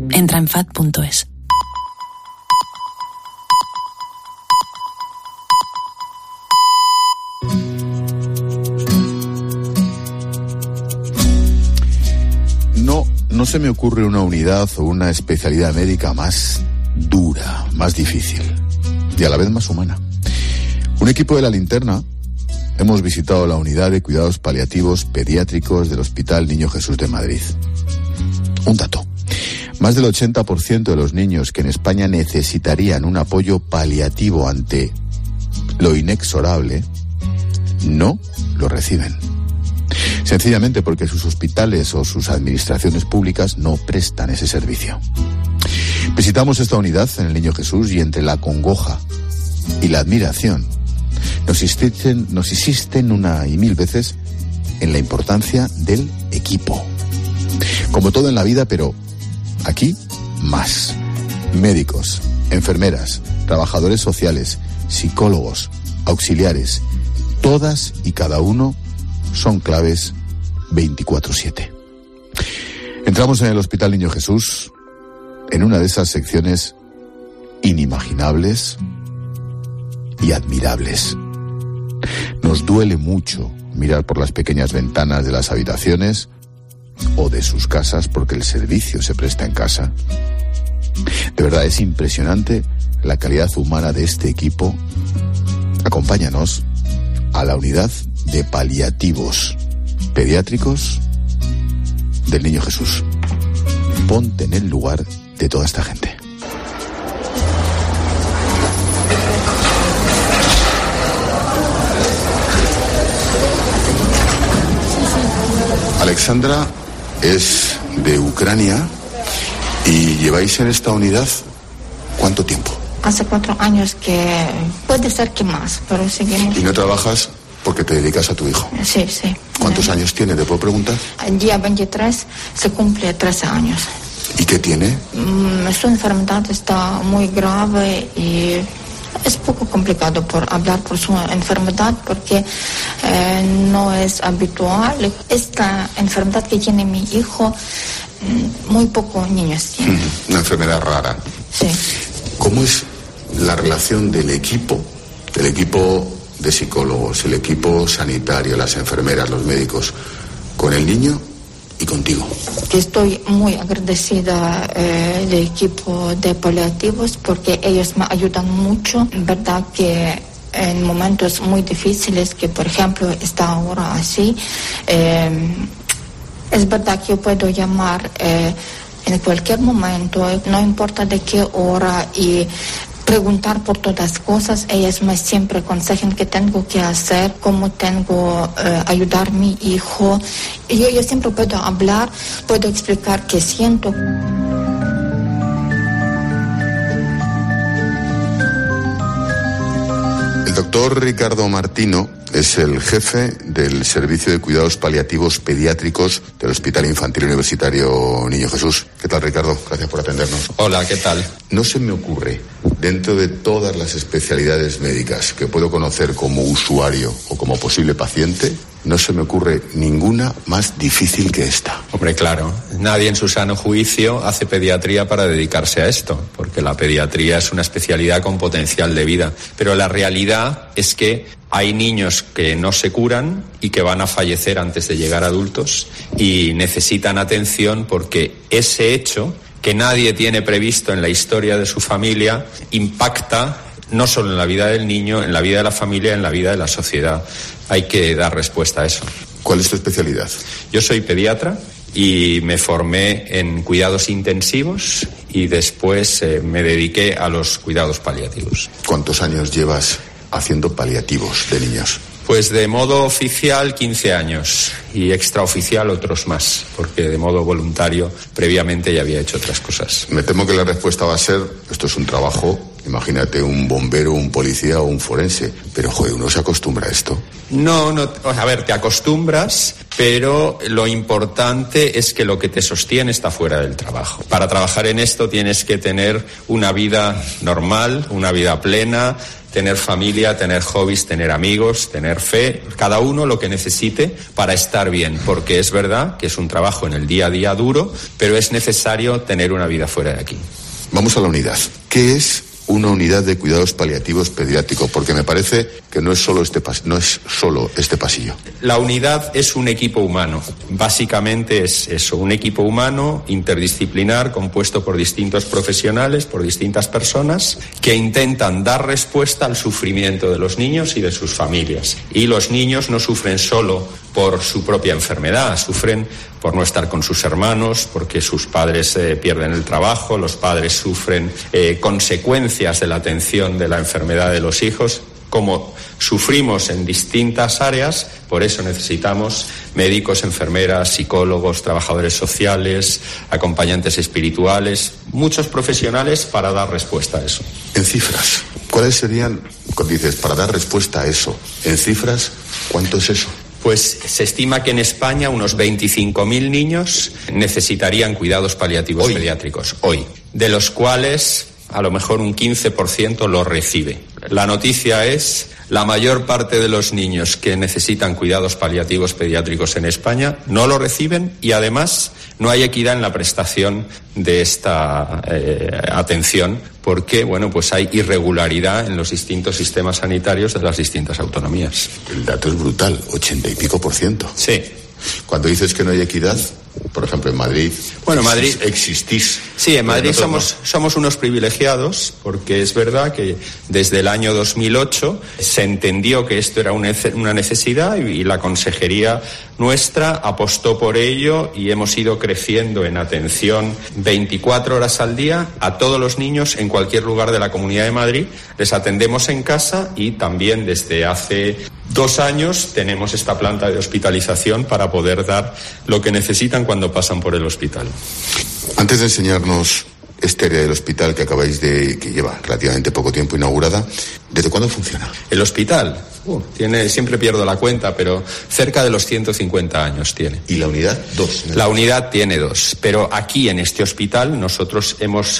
Entra en FAD.es. No se me ocurre una unidad o una especialidad médica más dura, más difícil y a la vez más humana. Un equipo de La Linterna hemos visitado la unidad de cuidados paliativos pediátricos del Hospital Niño Jesús de Madrid. Un dato: más del 80% de los niños que en España necesitarían un apoyo paliativo ante lo inexorable no lo reciben. Sencillamente porque sus hospitales o sus administraciones públicas no prestan ese servicio. Visitamos esta unidad en el Niño Jesús y entre la congoja y la admiración nos insisten una y mil veces en la importancia del equipo. Como todo en la vida, pero aquí más. Médicos, enfermeras, trabajadores sociales, psicólogos, auxiliares, todas y cada uno son claves 24/7. Entramos en el Hospital Niño Jesús en una de esas secciones inimaginables y admirables. Nos duele mucho mirar por las pequeñas ventanas de las habitaciones o de sus casas porque el servicio se presta en casa. De verdad, es impresionante la calidad humana de este equipo. Acompáñanos a la unidad de paliativos pediátricos del Niño Jesús. Ponte en el lugar de toda esta gente. Alexandra es de Ucrania y lleváis en esta unidad ¿cuánto tiempo? Hace 4 años que puede ser que más, pero seguimos. ¿Y no trabajas porque te dedicas a tu hijo? Sí. ¿Cuántos años tiene? ¿Te puedo preguntar? El día 23 se cumple 13 años. ¿Y qué tiene? Su enfermedad está muy grave y es poco complicado por hablar por su enfermedad porque no es habitual. Esta enfermedad que tiene mi hijo, muy pocos niños tienen. Una enfermedad rara. Sí. ¿Cómo es la relación del equipo de psicólogos, el equipo sanitario, las enfermeras, los médicos, con el niño y contigo? Estoy muy agradecida del equipo de paliativos porque ellos me ayudan mucho. Verdad que en momentos muy difíciles, que por ejemplo está ahora así, es verdad que yo puedo llamar en cualquier momento, no importa de qué hora, y preguntar por todas cosas. Ellas me siempre aconsejan qué tengo que hacer, cómo tengo ayudar a mi hijo. Y yo siempre puedo hablar, puedo explicar qué siento. El doctor Ricardo Martino es el jefe del Servicio de Cuidados Paliativos Pediátricos del Hospital Infantil Universitario Niño Jesús. ¿Qué tal, Ricardo? Gracias por atendernos. Hola, ¿qué tal? No se me ocurre, dentro de todas las especialidades médicas que puedo conocer como usuario o como posible paciente, no se me ocurre ninguna más difícil que esta. Hombre, claro, nadie en su sano juicio hace pediatría para dedicarse a esto, porque la pediatría es una especialidad con potencial de vida. Pero la realidad es que hay niños que no se curan y que van a fallecer antes de llegar a adultos y necesitan atención porque ese hecho, que nadie tiene previsto en la historia de su familia, impacta no solo en la vida del niño, en la vida de la familia, en la vida de la sociedad. Hay que dar respuesta a eso. ¿Cuál es tu especialidad? Yo soy pediatra y me formé en cuidados intensivos y después me dediqué a los cuidados paliativos. ¿Cuántos años llevas haciendo paliativos de niños? Pues de modo oficial 15 años y extraoficial otros más, porque de modo voluntario previamente ya había hecho otras cosas. Me temo que la respuesta va a ser: esto es un trabajo Imagínate un bombero, un policía o un forense. Pero, joder, ¿uno se acostumbra a esto? No, a ver, te acostumbras, pero lo importante es que lo que te sostiene está fuera del trabajo. Para trabajar en esto tienes que tener una vida normal, una vida plena, tener familia, tener hobbies, tener amigos, tener fe, cada uno lo que necesite para estar bien, porque es verdad que es un trabajo en el día a día duro, pero es necesario tener una vida fuera de aquí. Vamos a la unidad. ¿Qué es una unidad de cuidados paliativos pediátricos? Porque me parece que no es solo este pasillo. La unidad es un equipo humano. Básicamente es eso, un equipo humano interdisciplinar compuesto por distintos profesionales, por distintas personas que intentan dar respuesta al sufrimiento de los niños y de sus familias. Y los niños no sufren solo por su propia enfermedad, sufren por no estar con sus hermanos, porque sus padres pierden el trabajo, los padres sufren consecuencias de la atención de la enfermedad de los hijos. Como sufrimos en distintas áreas, por eso necesitamos médicos, enfermeras, psicólogos, trabajadores sociales, acompañantes espirituales, muchos profesionales para dar respuesta a eso. En cifras, ¿cuáles serían, cuando dices, para dar respuesta a eso? En cifras, ¿cuánto es eso? Pues se estima que en España unos 25.000 niños necesitarían cuidados paliativos pediátricos hoy, de los cuales a lo mejor un 15% lo recibe. La noticia es: la mayor parte de los niños que necesitan cuidados paliativos pediátricos en España no lo reciben y además no hay equidad en la prestación de esta atención porque, pues hay irregularidad en los distintos sistemas sanitarios de las distintas autonomías. El dato es brutal, 80 y pico %. Sí. Cuando dices que no hay equidad, por ejemplo, en Madrid, Madrid existís. Sí, en Madrid somos unos privilegiados, porque es verdad que desde el año 2008 se entendió que esto era una necesidad y la consejería nuestra apostó por ello y hemos ido creciendo en atención 24 horas al día a todos los niños en cualquier lugar de la Comunidad de Madrid. Les atendemos en casa y también desde hace 2 años tenemos esta planta de hospitalización para poder dar lo que necesitan cuando pasan por el hospital. Antes de enseñarnos esta área del hospital que que lleva relativamente poco tiempo inaugurada, ¿desde cuándo funciona? El hospital siempre pierdo la cuenta, pero cerca de los 150 años tiene. ¿Y la unidad? 2. La unidad tiene 2, pero aquí en este hospital nosotros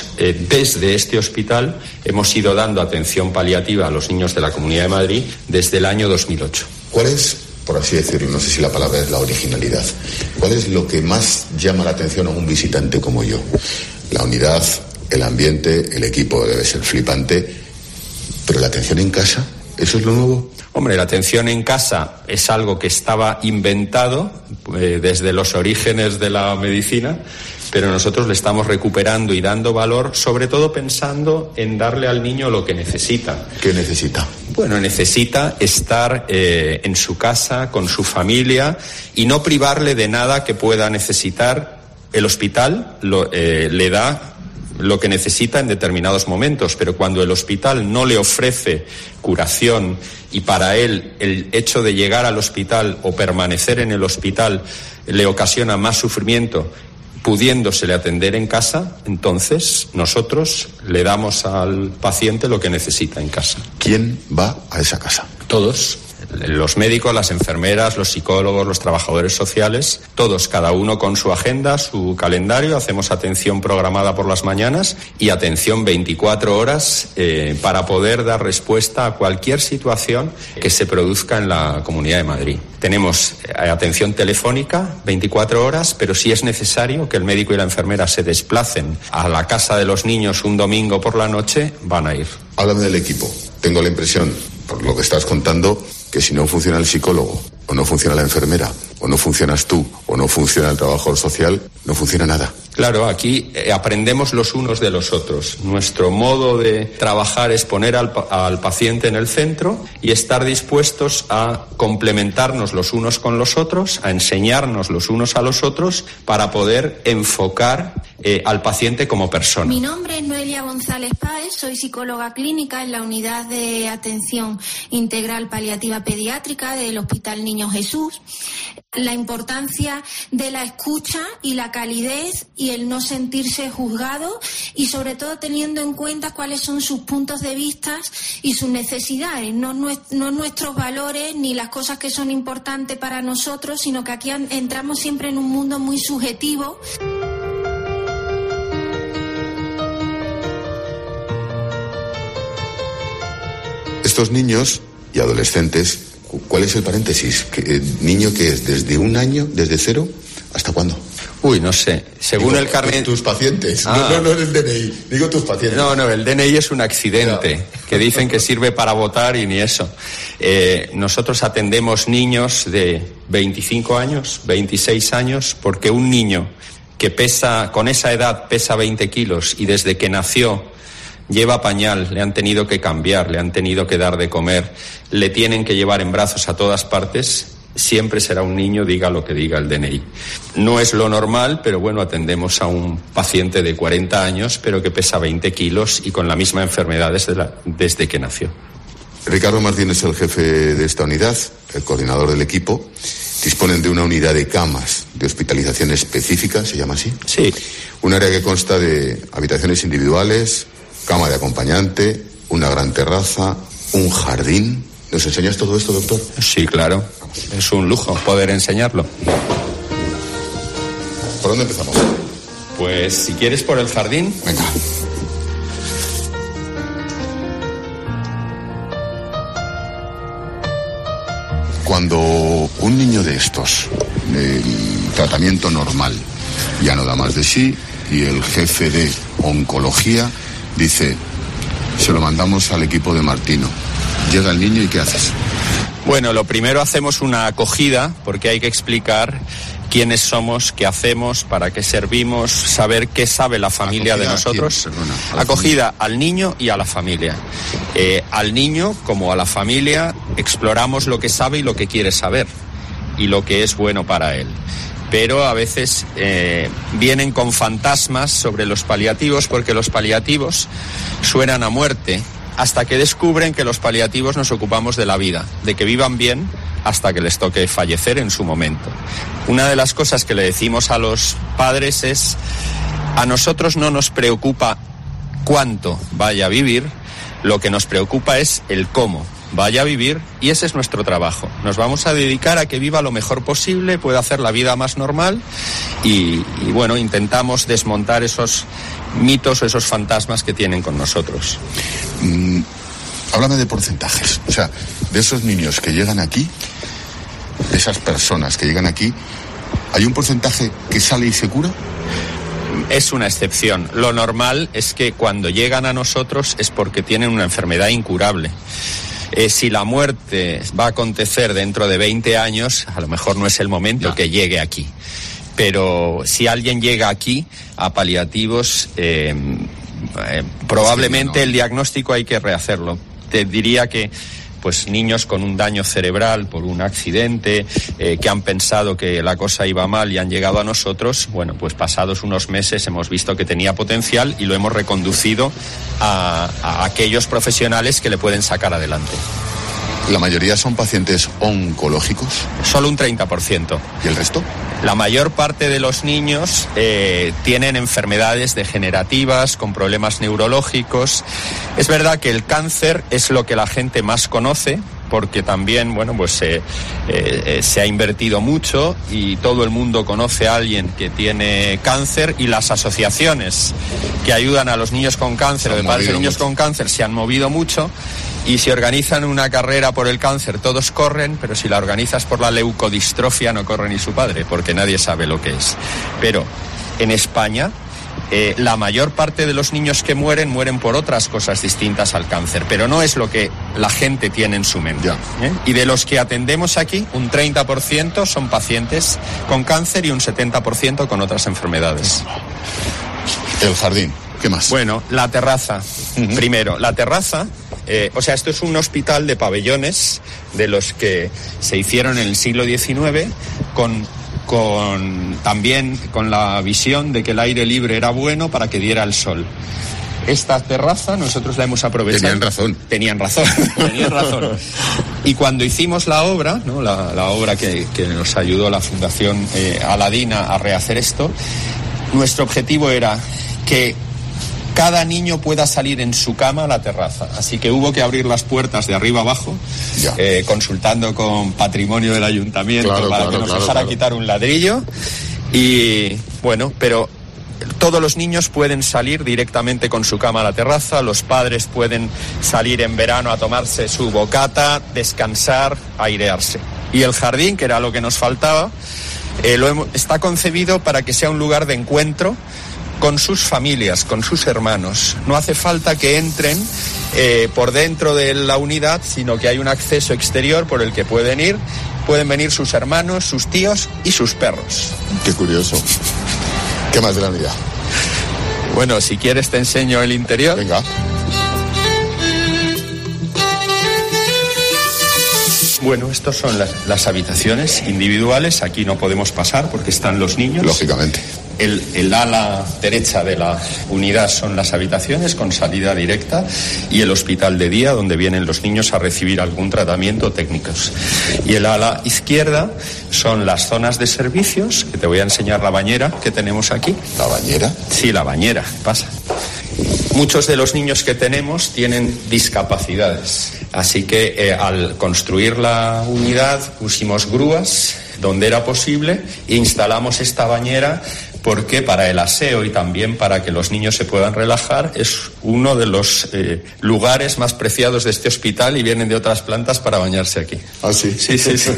desde este hospital hemos ido dando atención paliativa a los niños de la Comunidad de Madrid desde el año 2008. ¿Cuál es, por así decirlo, no sé si la palabra es la originalidad, cuál es lo que más llama la atención a un visitante como yo? La unidad, el ambiente, el equipo debe ser flipante, pero la atención en casa, ¿eso es lo nuevo? Hombre, la atención en casa es algo que estaba inventado desde los orígenes de la medicina, pero nosotros le estamos recuperando y dando valor, sobre todo pensando en darle al niño lo que necesita. ¿Qué necesita? Necesita estar en su casa, con su familia, y no privarle de nada que pueda necesitar. El hospital le da lo que necesita en determinados momentos, pero cuando el hospital no le ofrece curación y para él el hecho de llegar al hospital o permanecer en el hospital le ocasiona más sufrimiento, pudiéndosele atender en casa, entonces nosotros le damos al paciente lo que necesita en casa. ¿Quién va a esa casa? Todos. Los médicos, las enfermeras, los psicólogos, los trabajadores sociales, todos, cada uno con su agenda, su calendario. Hacemos atención programada por las mañanas y atención 24 horas para poder dar respuesta a cualquier situación que se produzca en la Comunidad de Madrid. Tenemos atención telefónica 24 horas, pero si es necesario que el médico y la enfermera se desplacen a la casa de los niños un domingo por la noche, van a ir. Háblame del equipo. Tengo la impresión, por lo que estás contando, que si no funciona el psicólogo, o no funciona la enfermera, o no funcionas tú, o no funciona el trabajador social, no funciona nada. Claro, aquí aprendemos los unos de los otros. Nuestro modo de trabajar es poner al paciente en el centro y estar dispuestos a complementarnos los unos con los otros, a enseñarnos los unos a los otros para poder enfocar al paciente como persona. Mi nombre es Noelia María González Páez, soy psicóloga clínica en la unidad de atención integral paliativa pediátrica del Hospital Niño Jesús. La importancia de la escucha y la calidez y el no sentirse juzgado, y sobre todo teniendo en cuenta cuáles son sus puntos de vista y sus necesidades, no nuestros valores ni las cosas que son importantes para nosotros, sino que aquí entramos siempre en un mundo muy subjetivo. Estos niños y adolescentes, ¿cuál es el paréntesis? ¿Niño que es desde un año, desde 0, hasta cuándo? Uy, no sé. Según el carnet... Tus pacientes. No el DNI. Digo tus pacientes. No, el DNI es un accidente que dicen que sirve para votar y ni eso. Nosotros atendemos niños de 25 años, 26 años, porque un niño que con esa edad pesa 20 kilos y desde que nació lleva pañal, le han tenido que cambiar, le han tenido que dar de comer, le tienen que llevar en brazos a todas partes, siempre será un niño, diga lo que diga el DNI. No es lo normal, pero bueno, atendemos a un paciente de 40 años, pero que pesa 20 kilos y con la misma enfermedad desde que nació. Ricardo Martín es el jefe de esta unidad, el coordinador del equipo. Disponen de una unidad de camas de hospitalización específica, ¿se llama así? Sí. Un área que consta de habitaciones individuales, cama de acompañante, una gran terraza, un jardín. ¿Nos enseñas todo esto, doctor? Sí, claro. Es un lujo poder enseñarlo. ¿Por dónde empezamos? Pues si quieres por el jardín. Venga. Cuando un niño de estos, el tratamiento normal, ya no da más de sí, y el jefe de oncología dice, se lo mandamos al equipo de Martino. Llega el niño y ¿qué haces? Bueno, lo primero hacemos una acogida, porque hay que explicar quiénes somos, qué hacemos, para qué servimos, saber qué sabe la familia de nosotros. Acogida al niño y a la familia. Al niño como a la familia exploramos lo que sabe y lo que quiere saber y lo que es bueno para él. Pero a veces vienen con fantasmas sobre los paliativos, porque los paliativos suenan a muerte, hasta que descubren que los paliativos nos ocupamos de la vida, de que vivan bien hasta que les toque fallecer en su momento. Una de las cosas que le decimos a los padres es, a nosotros no nos preocupa cuánto vaya a vivir, lo que nos preocupa es el cómo vaya a vivir, y ese es nuestro trabajo. Nos vamos a dedicar a que viva lo mejor posible, pueda hacer la vida más normal y bueno, intentamos desmontar esos mitos o esos fantasmas que tienen con nosotros. Háblame de porcentajes, o sea, de esos niños que llegan aquí, de esas personas que llegan aquí, ¿hay un porcentaje que sale y se cura? Es una excepción. Lo normal es que cuando llegan a nosotros es porque tienen una enfermedad incurable. Si la muerte va a acontecer dentro de 20 años, a lo mejor no es el momento que llegue aquí. Pero si alguien llega aquí a paliativos, probablemente el diagnóstico hay que rehacerlo. Te diría que pues niños con un daño cerebral por un accidente, que han pensado que la cosa iba mal y han llegado a nosotros, bueno, pues pasados unos meses hemos visto que tenía potencial y lo hemos reconducido a aquellos profesionales que le pueden sacar adelante. ¿La mayoría son pacientes oncológicos? Solo un 30%. ¿Y el resto? La mayor parte de los niños tienen enfermedades degenerativas, con problemas neurológicos. Es verdad que el cáncer es lo que la gente más conoce, porque también, bueno, pues se ha invertido mucho y todo el mundo conoce a alguien que tiene cáncer, y las asociaciones que ayudan a los niños con cáncer o de padres de niños con cáncer se han movido mucho. Y si organizan una carrera por el cáncer, todos corren, pero si la organizas por la leucodistrofia no corre ni su padre, porque nadie sabe lo que es. Pero en España, la mayor parte de los niños que mueren por otras cosas distintas al cáncer, pero no es lo que la gente tiene en su mente. Y de los que atendemos aquí, un 30% son pacientes con cáncer y un 70% con otras enfermedades. El jardín, ¿qué más? Bueno, la terraza. Primero, la terraza. Esto es un hospital de pabellones de los que se hicieron en el siglo XIX también con la visión de que el aire libre era bueno para que diera el sol. esta terraza nosotros la hemos aprovechado. Tenían razón. Y cuando hicimos la obra, ¿no? la obra que nos ayudó la Fundación Aladina a rehacer esto, nuestro objetivo era que cada niño pueda salir en su cama a la terraza. Así que hubo que abrir las puertas de arriba abajo, consultando con patrimonio del ayuntamiento para que nos dejara quitar un ladrillo. Y bueno, pero todos los niños pueden salir directamente con su cama a la terraza, los padres pueden salir en verano a tomarse su bocata, descansar, airearse. Y el jardín, que era lo que nos faltaba, está concebido para que sea un lugar de encuentro con sus familias, con sus hermanos. No hace falta que entren por dentro de la unidad, sino que hay un acceso exterior por el que pueden venir sus hermanos, sus tíos y sus perros. Qué curioso. ¿Qué más de la unidad? Bueno, si quieres te enseño el interior. Venga. Bueno, estas son las habitaciones individuales. Aquí no podemos pasar porque están los niños. Lógicamente. El ala derecha de la unidad son las habitaciones con salida directa y el hospital de día donde vienen los niños a recibir algún tratamiento técnicos. Y el ala izquierda son las zonas de servicios, que te voy a enseñar la bañera que tenemos aquí. ¿La bañera? Sí, la bañera. Pasa. Muchos de los niños que tenemos tienen discapacidades, así que al construir la unidad pusimos grúas donde era posible e instalamos esta bañera porque para el aseo y también para que los niños se puedan relajar es uno de los lugares más preciados de este hospital y vienen de otras plantas para bañarse aquí. ¿Ah, sí? Sí.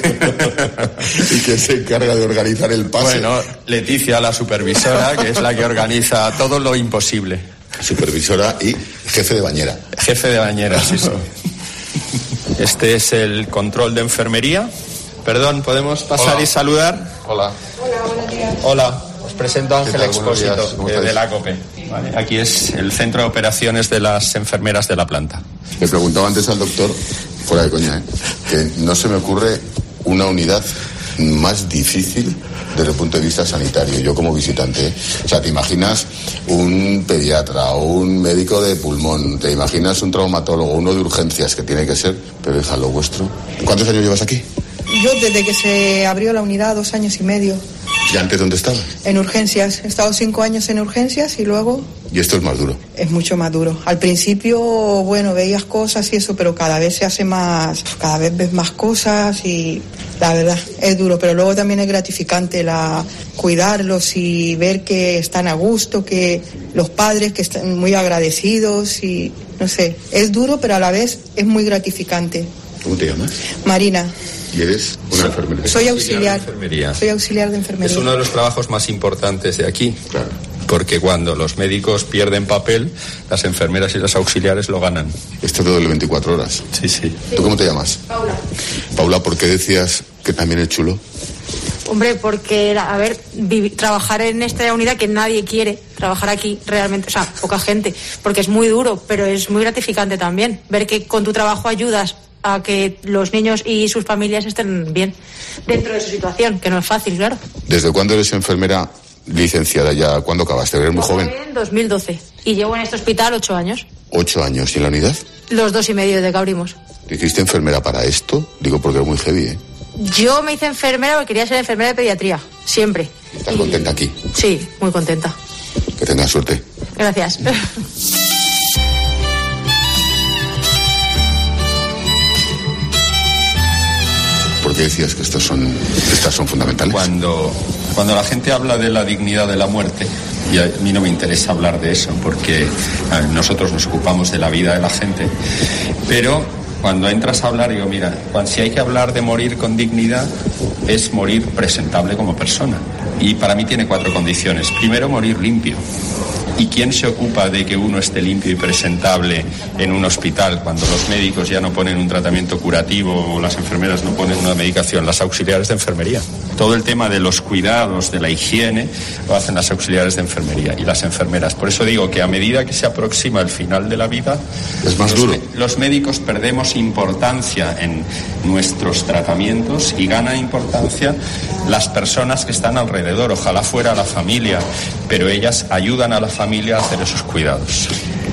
¿Y quién se encarga de organizar el pase? Bueno, Leticia, la supervisora, que es la que organiza todo lo imposible. Supervisora y jefe de bañera. Jefe de bañera, sí. Este es el control de enfermería. Perdón, ¿podemos pasar y saludar? Hola. Buenos días. Hola, os presento a Ángel Expósito, de la COPE. ¿Vale? Aquí es el centro de operaciones de las enfermeras de la planta. Le preguntaba antes al doctor, fuera de coña, que no se me ocurre una unidad más difícil desde el punto de vista sanitario, yo como visitante. O sea, te imaginas un pediatra o un médico de pulmón, te imaginas un traumatólogo, uno de urgencias, que tiene que ser, pero hija, lo vuestro. ¿Cuántos años llevas aquí? Yo desde que se abrió la unidad, 2 años y medio. ¿Y antes dónde estabas? En urgencias. He estado 5 años en urgencias y luego... ¿Y esto es más duro? Es mucho más duro. Al principio, bueno, veías cosas y eso, pero cada vez se hace más... Cada vez ves más cosas y la verdad es duro. Pero luego también es gratificante cuidarlos y ver que están a gusto, que los padres que están muy agradecidos y... No sé, es duro, pero a la vez es muy gratificante. ¿Cómo te llamas? Marina. ¿Y eres una enfermera? Soy auxiliar. Soy auxiliar de enfermería. Es uno de los trabajos más importantes de aquí. Claro. Porque cuando los médicos pierden papel, las enfermeras y las auxiliares lo ganan. Esto todo de 24 horas. Sí. ¿Tú cómo te llamas? Paula. Paula, ¿por qué decías que también es chulo? Hombre, porque, trabajar en esta unidad que nadie quiere, trabajar aquí realmente, o sea, poca gente, porque es muy duro, pero es muy gratificante también. Ver que con tu trabajo ayudas a que los niños y sus familias estén bien dentro de su situación, que no es fácil, claro. ¿Desde cuándo eres enfermera licenciada ya? ¿Cuándo acabaste? ¿Eres muy joven? En 2012 y llevo en este hospital 8 años. 8 años. ¿Y en la unidad? Los 2 y medio desde que abrimos. ¿Te hiciste enfermera para esto? Digo porque es muy heavy, ¿eh? Yo me hice enfermera porque quería ser enfermera de pediatría, siempre. ¿Estás contenta aquí? Sí, muy contenta. Que tengas suerte. Gracias. ¿Por qué decías que estas son fundamentales? Cuando la gente habla de la dignidad de la muerte, y a mí no me interesa hablar de eso, porque nosotros nos ocupamos de la vida de la gente, pero cuando entras a hablar, digo, mira, si hay que hablar de morir con dignidad, es morir presentable como persona. Y para mí tiene 4 condiciones. Primero, morir limpio. ¿Y quién se ocupa de que uno esté limpio y presentable en un hospital cuando los médicos ya no ponen un tratamiento curativo o las enfermeras no ponen una medicación? Las auxiliares de enfermería. Todo el tema de los cuidados, de la higiene, lo hacen las auxiliares de enfermería y las enfermeras. Por eso digo que a medida que se aproxima el final de la vida, es más duro. Los médicos perdemos importancia en nuestros tratamientos y gana importancia las personas que están alrededor. Ojalá fuera la familia, pero ellas ayudan a la familia a hacer esos cuidados.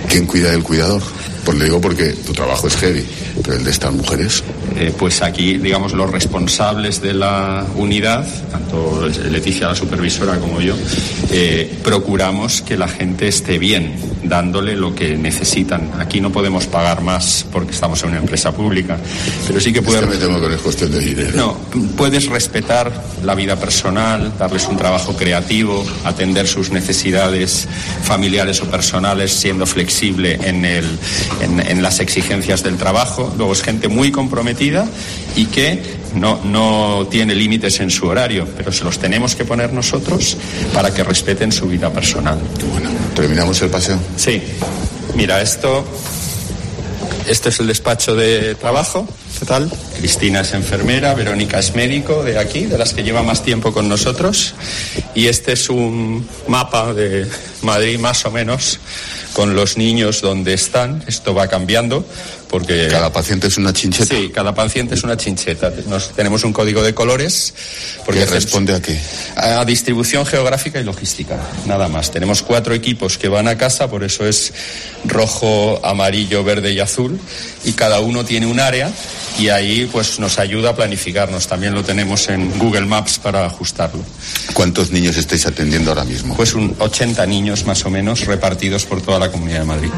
¿Quién cuida del cuidador? Pues le digo porque tu trabajo es heavy, pero el de estas mujeres... Pues aquí, digamos, los responsables de la unidad, tanto Leticia, la supervisora, como yo, procuramos que la gente esté bien, dándole lo que necesitan. Aquí no podemos pagar más porque estamos en una empresa pública, pero sí que puedes... Es que me temo que no es cuestión de dinero. No, puedes respetar la vida personal, darles un trabajo creativo, atender sus necesidades familiares o personales, siendo flexible en las exigencias del trabajo. Luego es gente muy comprometida y que no tiene límites en su horario, pero se los tenemos que poner nosotros para que respeten su vida personal. Bueno, ¿terminamos el paseo? Sí. Mira, este es el despacho de trabajo. ¿Qué tal? Cristina es enfermera, Verónica es médico de aquí, de las que lleva más tiempo con nosotros. Y este es un mapa de Madrid, más o menos, con los niños donde están. Esto va cambiando porque... ¿Cada paciente es una chincheta? Sí, cada paciente es una chincheta. Tenemos un código de colores. Porque responde a qué? A distribución geográfica y logística, nada más. Tenemos 4 equipos que van a casa, por eso es rojo, amarillo, verde y azul. Y cada uno tiene un área y ahí pues nos ayuda a planificarnos. También lo tenemos en Google Maps para ajustarlo. ¿Cuántos niños estáis atendiendo ahora mismo? Pues 80 niños más o menos repartidos por toda la Comunidad de Madrid.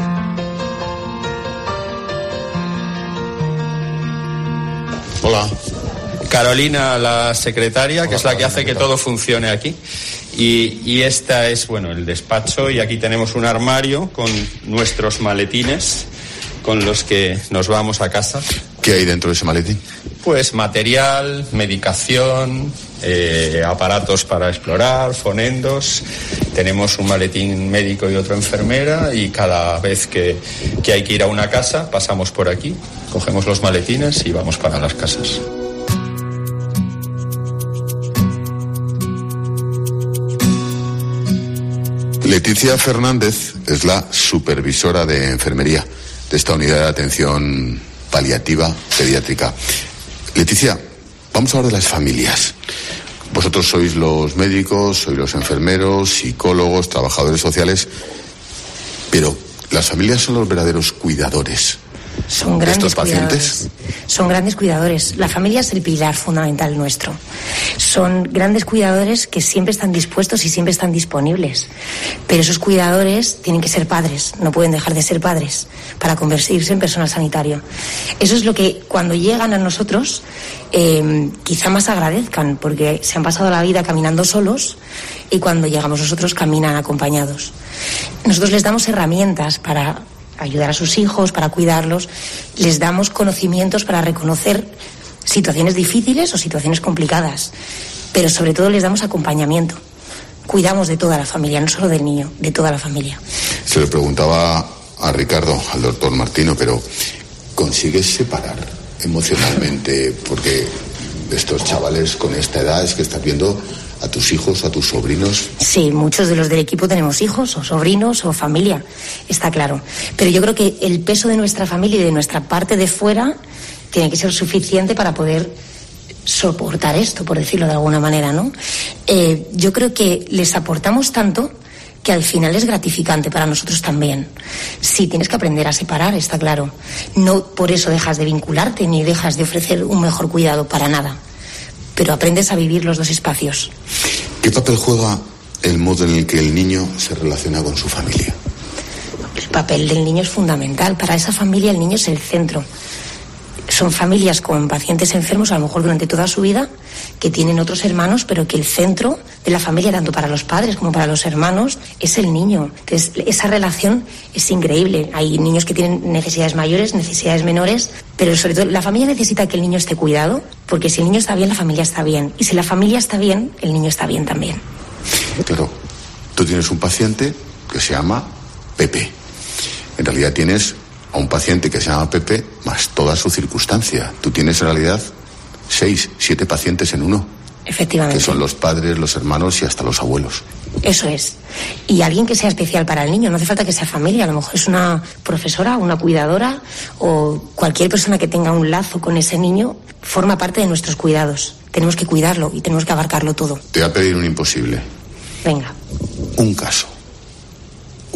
Hola. Carolina, la secretaria, que es la que hace que todo funcione aquí. Y esta es, el despacho, y aquí tenemos un armario con nuestros maletines con los que nos vamos a casa. ¿Qué hay dentro de ese maletín? Pues material, medicación, aparatos para explorar, fonendos. Tenemos un maletín médico y otro enfermera, y cada vez que hay que ir a una casa pasamos por aquí, cogemos los maletines y vamos para las casas. Leticia Fernández es la supervisora de enfermería de esta unidad de atención paliativa pediátrica. Leticia, vamos a hablar de las familias. Vosotros sois los médicos, sois los enfermeros, psicólogos, trabajadores sociales, pero las familias son los verdaderos cuidadores. Son grandes estos pacientes. Cuidadores. Son grandes cuidadores. La familia es el pilar fundamental nuestro. Son grandes cuidadores que siempre están dispuestos y siempre están disponibles. Pero esos cuidadores tienen que ser padres, no pueden dejar de ser padres para convertirse en personal sanitario. Eso es lo que cuando llegan a nosotros quizá más agradezcan, porque se han pasado la vida caminando solos y cuando llegamos nosotros caminan acompañados. Nosotros les damos herramientas para ayudar a sus hijos, para cuidarlos, les damos conocimientos para reconocer situaciones difíciles o situaciones complicadas, pero sobre todo les damos acompañamiento. Cuidamos de toda la familia, no solo del niño, de toda la familia. Se lo preguntaba a Ricardo, al doctor Martino, pero ¿consigues separar emocionalmente? Porque estos chavales con esta edad es que estás viendo a tus hijos, a tus sobrinos. Sí, muchos de los del equipo tenemos hijos o sobrinos o familia, está claro. Pero yo creo que el peso de nuestra familia y de nuestra parte de fuera tiene que ser suficiente para poder soportar esto, por decirlo de alguna manera, ¿no? Yo creo que les aportamos tanto que al final es gratificante para nosotros también. Sí, tienes que aprender a separar, está claro. No por eso dejas de vincularte ni dejas de ofrecer un mejor cuidado, para nada. Pero aprendes a vivir los dos espacios. ¿Qué papel juega el modo en el que el niño se relaciona con su familia? El papel del niño es fundamental. Para esa familia el niño es el centro. Son familias con pacientes enfermos, a lo mejor durante toda su vida, que tienen otros hermanos, pero que el centro de la familia, tanto para los padres como para los hermanos, es el niño. Entonces, esa relación es increíble. Hay niños que tienen necesidades mayores, necesidades menores, pero sobre todo la familia necesita que el niño esté cuidado, porque si el niño está bien, la familia está bien. Y si la familia está bien, el niño está bien también. Claro, tú tienes un paciente que se llama Pepe. En realidad tienes a un paciente que se llama Pepe más toda su circunstancia. Tú tienes en realidad 6, 7 pacientes en uno. Efectivamente. Que son los padres, los hermanos y hasta los abuelos. Eso es. Y alguien que sea especial para el niño, no hace falta que sea familia, a lo mejor es una profesora, una cuidadora o cualquier persona que tenga un lazo con ese niño, forma parte de nuestros cuidados. Tenemos que cuidarlo y tenemos que abarcarlo todo. Te voy a pedir un imposible. Venga. Un caso.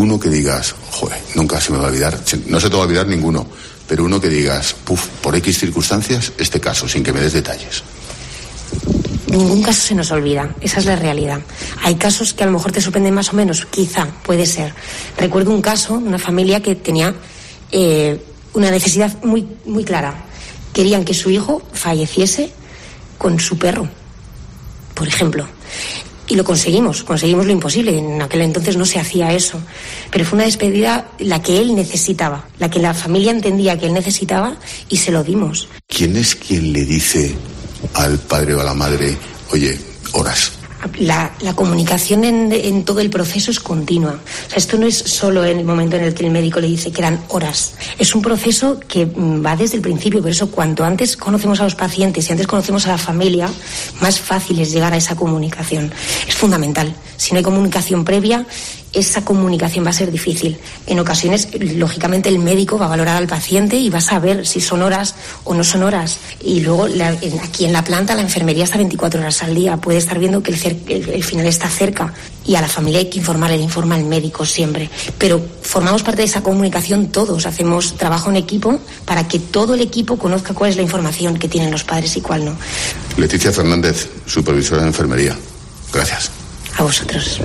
uno que digas, joder, nunca se me va a olvidar, no se te va a olvidar ninguno, pero uno que digas, por X circunstancias, este caso, sin que me des detalles. Ningún caso se nos olvida, esa es la realidad. Hay casos que a lo mejor te sorprenden más o menos, quizá, puede ser. Recuerdo un caso, una familia que tenía una necesidad muy, muy clara. Querían que su hijo falleciese con su perro, por ejemplo. Y lo conseguimos lo imposible. En aquel entonces no se hacía eso. Pero fue una despedida la que él necesitaba, la que la familia entendía que él necesitaba y se lo dimos. ¿Quién es quien le dice al padre o a la madre, oye, horas? La comunicación en todo el proceso es continua. O sea, esto no es solo en el momento en el que el médico le dice que eran horas. Es un proceso que va desde el principio. Por eso, cuanto antes conocemos a los pacientes y antes conocemos a la familia, más fácil es llegar a esa comunicación. Es fundamental. Si no hay comunicación previa, esa comunicación va a ser difícil. En ocasiones, lógicamente, el médico va a valorar al paciente y va a saber si son horas o no son horas. Y luego, aquí en la planta, la enfermería está 24 horas al día. Puede estar viendo que el final está cerca. Y a la familia hay que informarle, le informa al médico siempre. Pero formamos parte de esa comunicación todos. Hacemos trabajo en equipo para que todo el equipo conozca cuál es la información que tienen los padres y cuál no. Leticia Fernández, supervisora de enfermería. Gracias. A vosotros.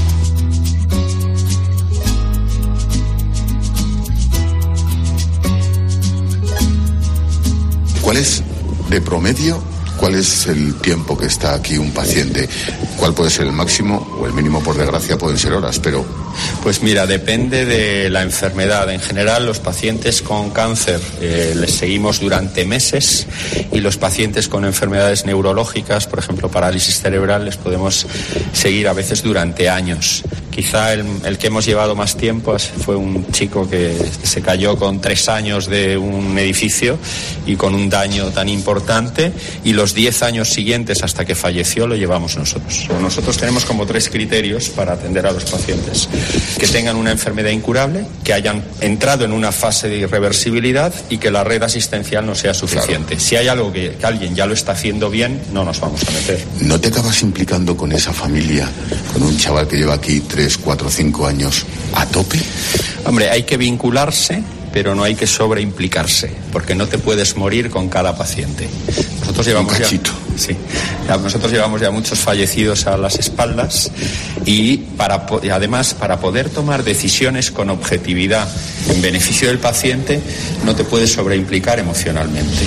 ¿Cuál es, de promedio, cuál es el tiempo que está aquí un paciente? ¿Cuál puede ser el máximo o el mínimo? Por desgracia pueden ser horas, pero... Pues mira, depende de la enfermedad. En general, los pacientes con cáncer les seguimos durante meses, y los pacientes con enfermedades neurológicas, por ejemplo parálisis cerebral, les podemos seguir a veces durante años. Quizá el que hemos llevado más tiempo fue un chico que se cayó con 3 años de un edificio y con un daño tan importante, y los 10 años siguientes hasta que falleció lo llevamos nosotros. Nosotros tenemos como 3 criterios para atender a los pacientes: que tengan una enfermedad incurable, que hayan entrado en una fase de irreversibilidad y que la red asistencial no sea suficiente. Claro. Si hay algo que alguien ya lo está haciendo bien, no nos vamos a meter. ¿No te acabas implicando con esa familia, con un chaval que lleva aquí 3, 4, 5 años a tope? Hombre, hay que vincularse, pero no hay que sobreimplicarse, porque no te puedes morir con cada paciente. Nosotros llevamos ya muchos fallecidos a las espaldas, y además, para poder tomar decisiones con objetividad en beneficio del paciente, no te puedes sobreimplicar emocionalmente.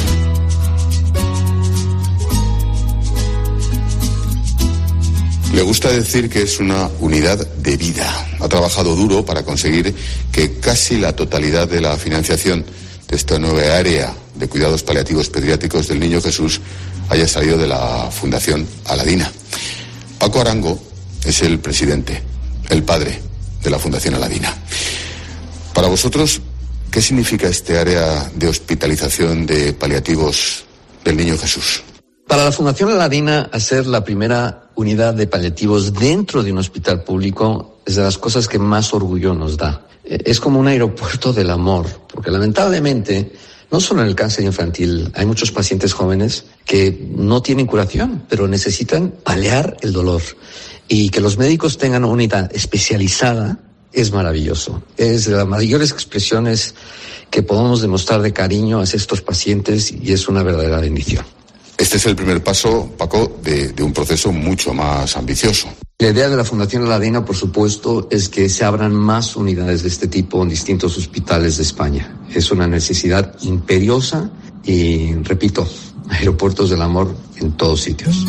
Le gusta decir que es una unidad de vida. Ha trabajado duro para conseguir que casi la totalidad de la financiación de esta nueva área de cuidados paliativos pediátricos del Niño Jesús haya salido de la Fundación Aladina. Paco Arango es el presidente, el padre de la Fundación Aladina. Para vosotros, ¿qué significa este área de hospitalización de paliativos del Niño Jesús? Para la Fundación Aladina, hacer la primera unidad de paliativos dentro de un hospital público es de las cosas que más orgullo nos da. Es como un aeropuerto del amor, porque lamentablemente, no solo en el cáncer infantil, hay muchos pacientes jóvenes que no tienen curación, pero necesitan paliar el dolor. Y que los médicos tengan una unidad especializada es maravilloso. Es de las mayores expresiones que podemos demostrar de cariño hacia estos pacientes, y es una verdadera bendición. Este es el primer paso, Paco, de un proceso mucho más ambicioso. La idea de la Fundación Aladina, por supuesto, es que se abran más unidades de este tipo en distintos hospitales de España. Es una necesidad imperiosa y, repito, aeropuertos del amor en todos sitios.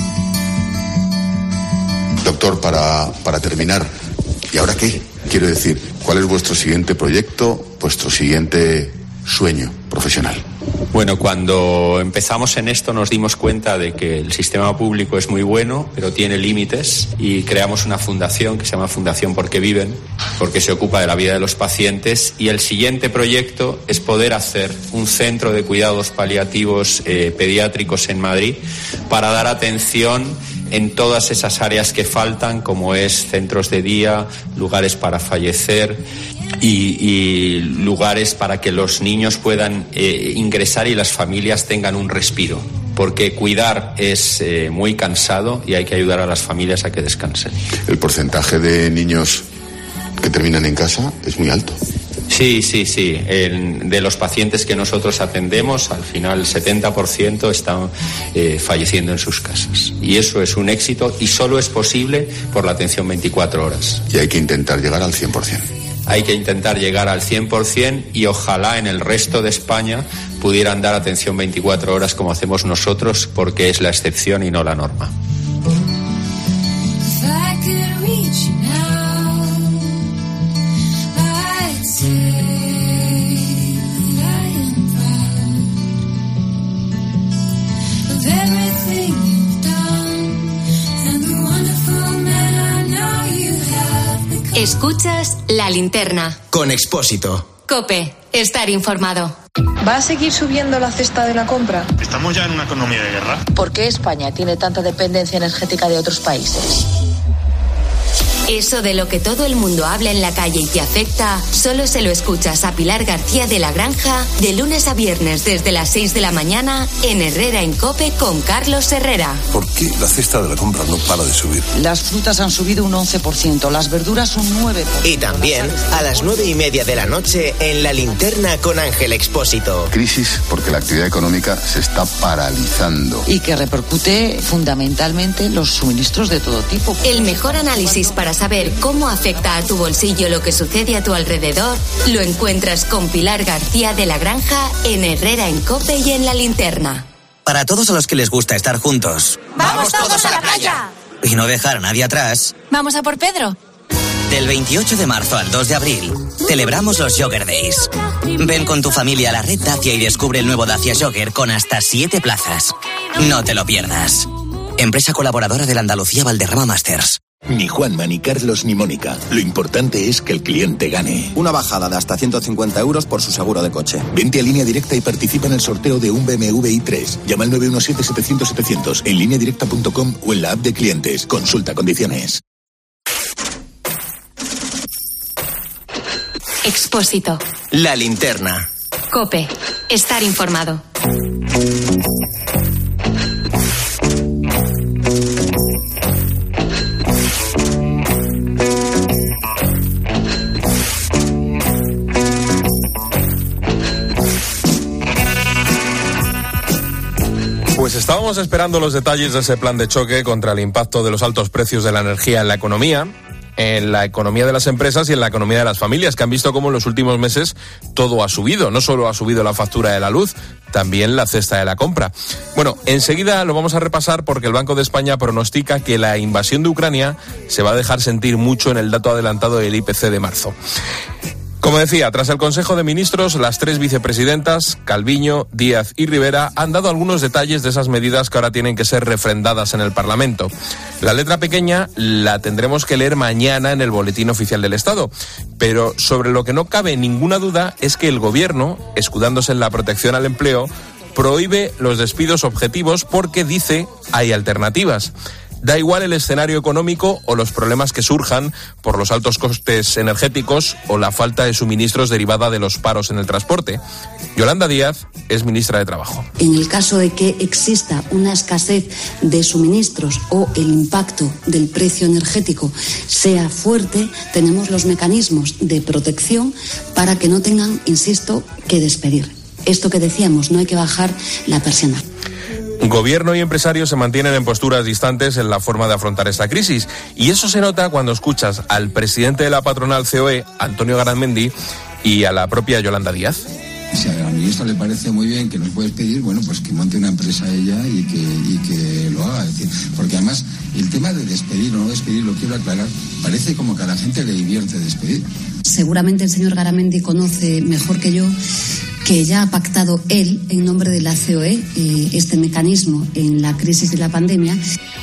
Doctor, para terminar, ¿y ahora qué? Quiero decir, ¿cuál es vuestro siguiente proyecto, vuestro siguiente sueño profesional? Bueno, cuando empezamos en esto nos dimos cuenta de que el sistema público es muy bueno, pero tiene límites, y creamos una fundación que se llama Fundación Porque Viven, porque se ocupa de la vida de los pacientes, y el siguiente proyecto es poder hacer un centro de cuidados paliativos pediátricos en Madrid para dar atención en todas esas áreas que faltan, como es centros de día, lugares para fallecer y lugares para que los niños puedan ingresar y las familias tengan un respiro. Porque cuidar es muy cansado y hay que ayudar a las familias a que descansen. El porcentaje de niños que terminan en casa es muy alto. Sí. De los pacientes que nosotros atendemos, al final el 70% están falleciendo en sus casas. Y eso es un éxito y solo es posible por la atención 24 horas. Y hay que intentar llegar al 100%. Hay que intentar llegar al 100% y ojalá en el resto de España pudieran dar atención 24 horas como hacemos nosotros, porque es la excepción y no la norma. Escuchas La Linterna. Con Expósito. COPE. Estar informado. ¿Va a seguir subiendo la cesta de la compra? ¿Estamos ya en una economía de guerra? ¿Por qué España tiene tanta dependencia energética de otros países? Eso de lo que todo el mundo habla en la calle y te afecta, solo se lo escuchas a Pilar García de la Granja de lunes a viernes desde las 6 de la mañana en Herrera en COPE con Carlos Herrera. ¿Por qué la cesta de la compra no para de subir? Las frutas han subido un 11%, las verduras un 9%. Y también a las 9:30 de la noche en La Linterna con Ángel Expósito. Crisis porque la actividad económica se está paralizando. Y que repercute fundamentalmente en los suministros de todo tipo. El mejor análisis para saber cómo afecta a tu bolsillo lo que sucede a tu alrededor lo encuentras con Pilar García de la Granja en Herrera en COPE y en La Linterna. Para todos a los que les gusta estar juntos. ¡Vamos todos a la playa! Y no dejar a nadie atrás. ¿Vamos a por Pedro? Del 28 de marzo al 2 de abril, celebramos los Jogger Days. Ven con tu familia a la red Dacia y descubre el nuevo Dacia Jogger con hasta 7 plazas. No te lo pierdas. Empresa colaboradora del Andalucía Valderrama Masters. Ni Juanma, ni Carlos, ni Mónica. Lo importante es que el cliente gane. Una bajada de hasta 150 euros por su seguro de coche. Vente a Línea Directa y participa en el sorteo de un BMW i3. Llama al 917-700-700 en lineadirecta.com o en la app de clientes. Consulta condiciones. Expósito. La Linterna. COPE. Estar informado. Pues estábamos esperando los detalles de ese plan de choque contra el impacto de los altos precios de la energía en la economía de las empresas y en la economía de las familias, que han visto cómo en los últimos meses todo ha subido. No solo ha subido la factura de la luz, también la cesta de la compra. Bueno, enseguida lo vamos a repasar porque el Banco de España pronostica que la invasión de Ucrania se va a dejar sentir mucho en el dato adelantado del IPC de marzo. Como decía, tras el Consejo de Ministros, las 3 vicepresidentas, Calviño, Díaz y Rivera, han dado algunos detalles de esas medidas que ahora tienen que ser refrendadas en el Parlamento. La letra pequeña la tendremos que leer mañana en el Boletín Oficial del Estado, pero sobre lo que no cabe ninguna duda es que el Gobierno, escudándose en la protección al empleo, prohíbe los despidos objetivos porque dice hay alternativas. Da igual el escenario económico o los problemas que surjan por los altos costes energéticos o la falta de suministros derivada de los paros en el transporte. Yolanda Díaz es ministra de Trabajo. En el caso de que exista una escasez de suministros o el impacto del precio energético sea fuerte, tenemos los mecanismos de protección para que no tengan, insisto, que despedir. Esto que decíamos, no hay que bajar la persiana. Gobierno y empresarios se mantienen en posturas distantes en la forma de afrontar esta crisis. Y eso se nota cuando escuchas al presidente de la patronal COE, Antonio Garamendi, y a la propia Yolanda Díaz. Si a la ministra le parece muy bien que nos puedes pedir, bueno, pues que monte una empresa ella y que lo haga. Es decir, porque además el tema de despedir o no despedir, lo quiero aclarar, parece como que a la gente le divierte despedir. Seguramente el señor Garamendi conoce mejor que yo que ya ha pactado él, en nombre de la COE, este mecanismo en la crisis de la pandemia.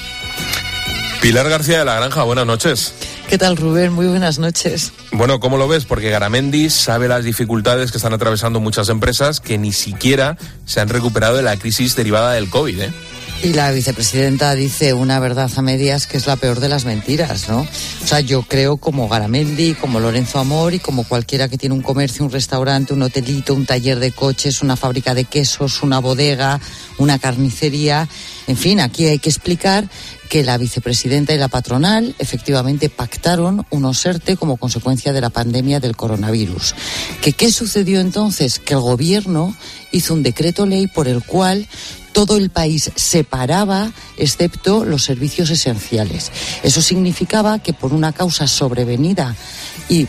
Pilar García de la Granja, buenas noches. ¿Qué tal, Rubén? Muy buenas noches. Bueno, ¿cómo lo ves? Porque Garamendi sabe las dificultades que están atravesando muchas empresas que ni siquiera se han recuperado de la crisis derivada del COVID, ¿eh? Y la vicepresidenta dice una verdad a medias que es la peor de las mentiras, ¿no? O sea, yo creo como Garamendi, como Lorenzo Amor y como cualquiera que tiene un comercio, un restaurante, un hotelito, un taller de coches, una fábrica de quesos, una bodega, una carnicería. En fin, aquí hay que explicar que la vicepresidenta y la patronal efectivamente pactaron unos ERTE como consecuencia de la pandemia del coronavirus. ¿Qué sucedió entonces? Que el gobierno hizo un decreto ley por el cual todo el país se paraba, excepto los servicios esenciales. Eso significaba que por una causa sobrevenida y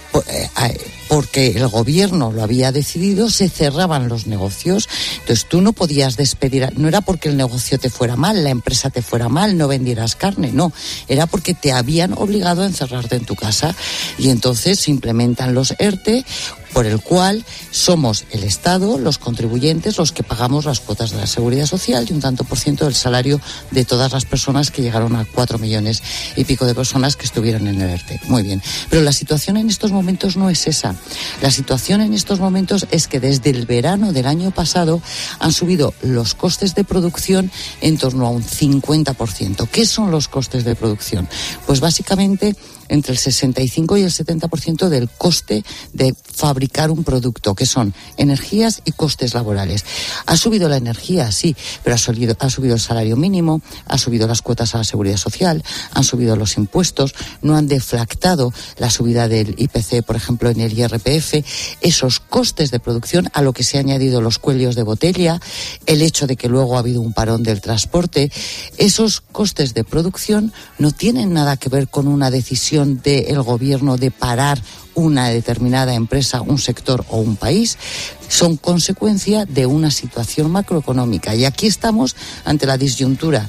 porque el gobierno lo había decidido, se cerraban los negocios. Entonces tú no podías despedir, no era porque el negocio te fuera mal, la empresa te fuera mal, no vendieras carne, no, era porque te habían obligado a encerrarte en tu casa. Y entonces se implementan los ERTE, por el cual somos el Estado, los contribuyentes, los que pagamos las cuotas de la Seguridad Social y un tanto por ciento del salario de todas las personas que llegaron a 4 millones y pico de personas que estuvieron en el ERTE. Muy bien. Pero la situación en estos momentos no es esa. La situación en estos momentos es que desde el verano del año pasado han subido los costes de producción en torno a un 50%. ¿Qué son los costes de producción? Pues básicamente entre el 65 y el 70% del coste de fabricar un producto, que son energías y costes laborales. Ha subido la energía, sí, pero ha subido el salario mínimo, ha subido las cuotas a la Seguridad Social, han subido los impuestos, no han deflactado la subida del IPC, por ejemplo, en el IRPF. Esos costes de producción, a lo que se han añadido los cuellos de botella, el hecho de que luego ha habido un parón del transporte, esos costes de producción no tienen nada que ver con una decisión del gobierno de parar una determinada empresa, un sector o un país, son consecuencia de una situación macroeconómica. Y aquí estamos ante la disyuntiva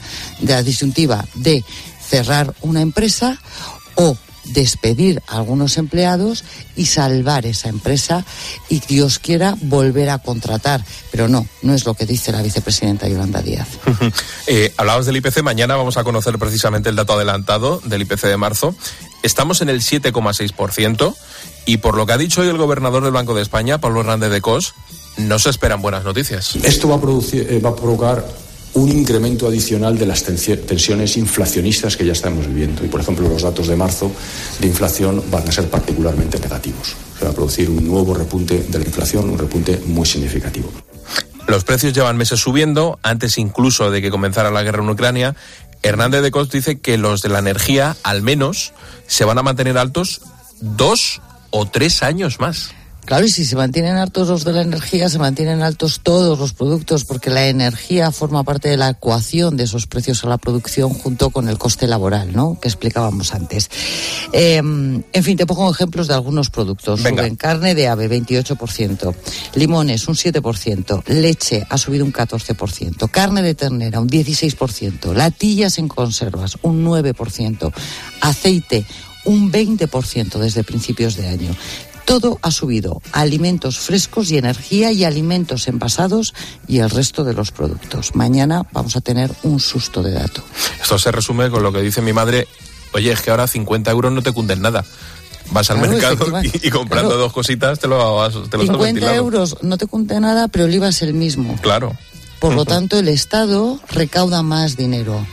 de cerrar una empresa o despedir a algunos empleados y salvar esa empresa y, Dios quiera, volver a contratar. Pero no es lo que dice la vicepresidenta Yolanda Díaz. Hablabas del IPC, mañana vamos a conocer precisamente el dato adelantado del IPC de marzo. Estamos en el 7,6% y por lo que ha dicho hoy el gobernador del Banco de España, Pablo Hernández de Cos, no se esperan buenas noticias. Esto va a provocar un incremento adicional de las tensiones inflacionistas que ya estamos viviendo. Y, por ejemplo, los datos de marzo de inflación van a ser particularmente negativos. Se va a producir un nuevo repunte de la inflación, un repunte muy significativo. Los precios llevan meses subiendo, antes incluso de que comenzara la guerra en Ucrania. Hernández de Cos dice que los de la energía, al menos, se van a mantener altos 2 o 3 años más. Claro, y si se mantienen altos los de la energía, se mantienen altos todos los productos, porque la energía forma parte de la ecuación de esos precios a la producción junto con el coste laboral, ¿no?, que explicábamos antes. En fin, te pongo ejemplos de algunos productos. Venga. Suben carne de ave, 28%, limones, un 7%, leche ha subido un 14%, carne de ternera, un 16%, latillas en conservas, un 9%, aceite, un 20% desde principios de año. Todo ha subido, alimentos frescos y energía y alimentos envasados y el resto de los productos. Mañana vamos a tener un susto de dato. Esto se resume con lo que dice mi madre: oye, es que ahora 50 euros no te cunden nada. Vas al mercado y comprando dos cositas te lo has 50 euros no te cunde nada, pero el IVA es el mismo. Claro. Por lo tanto, el Estado recauda más dinero.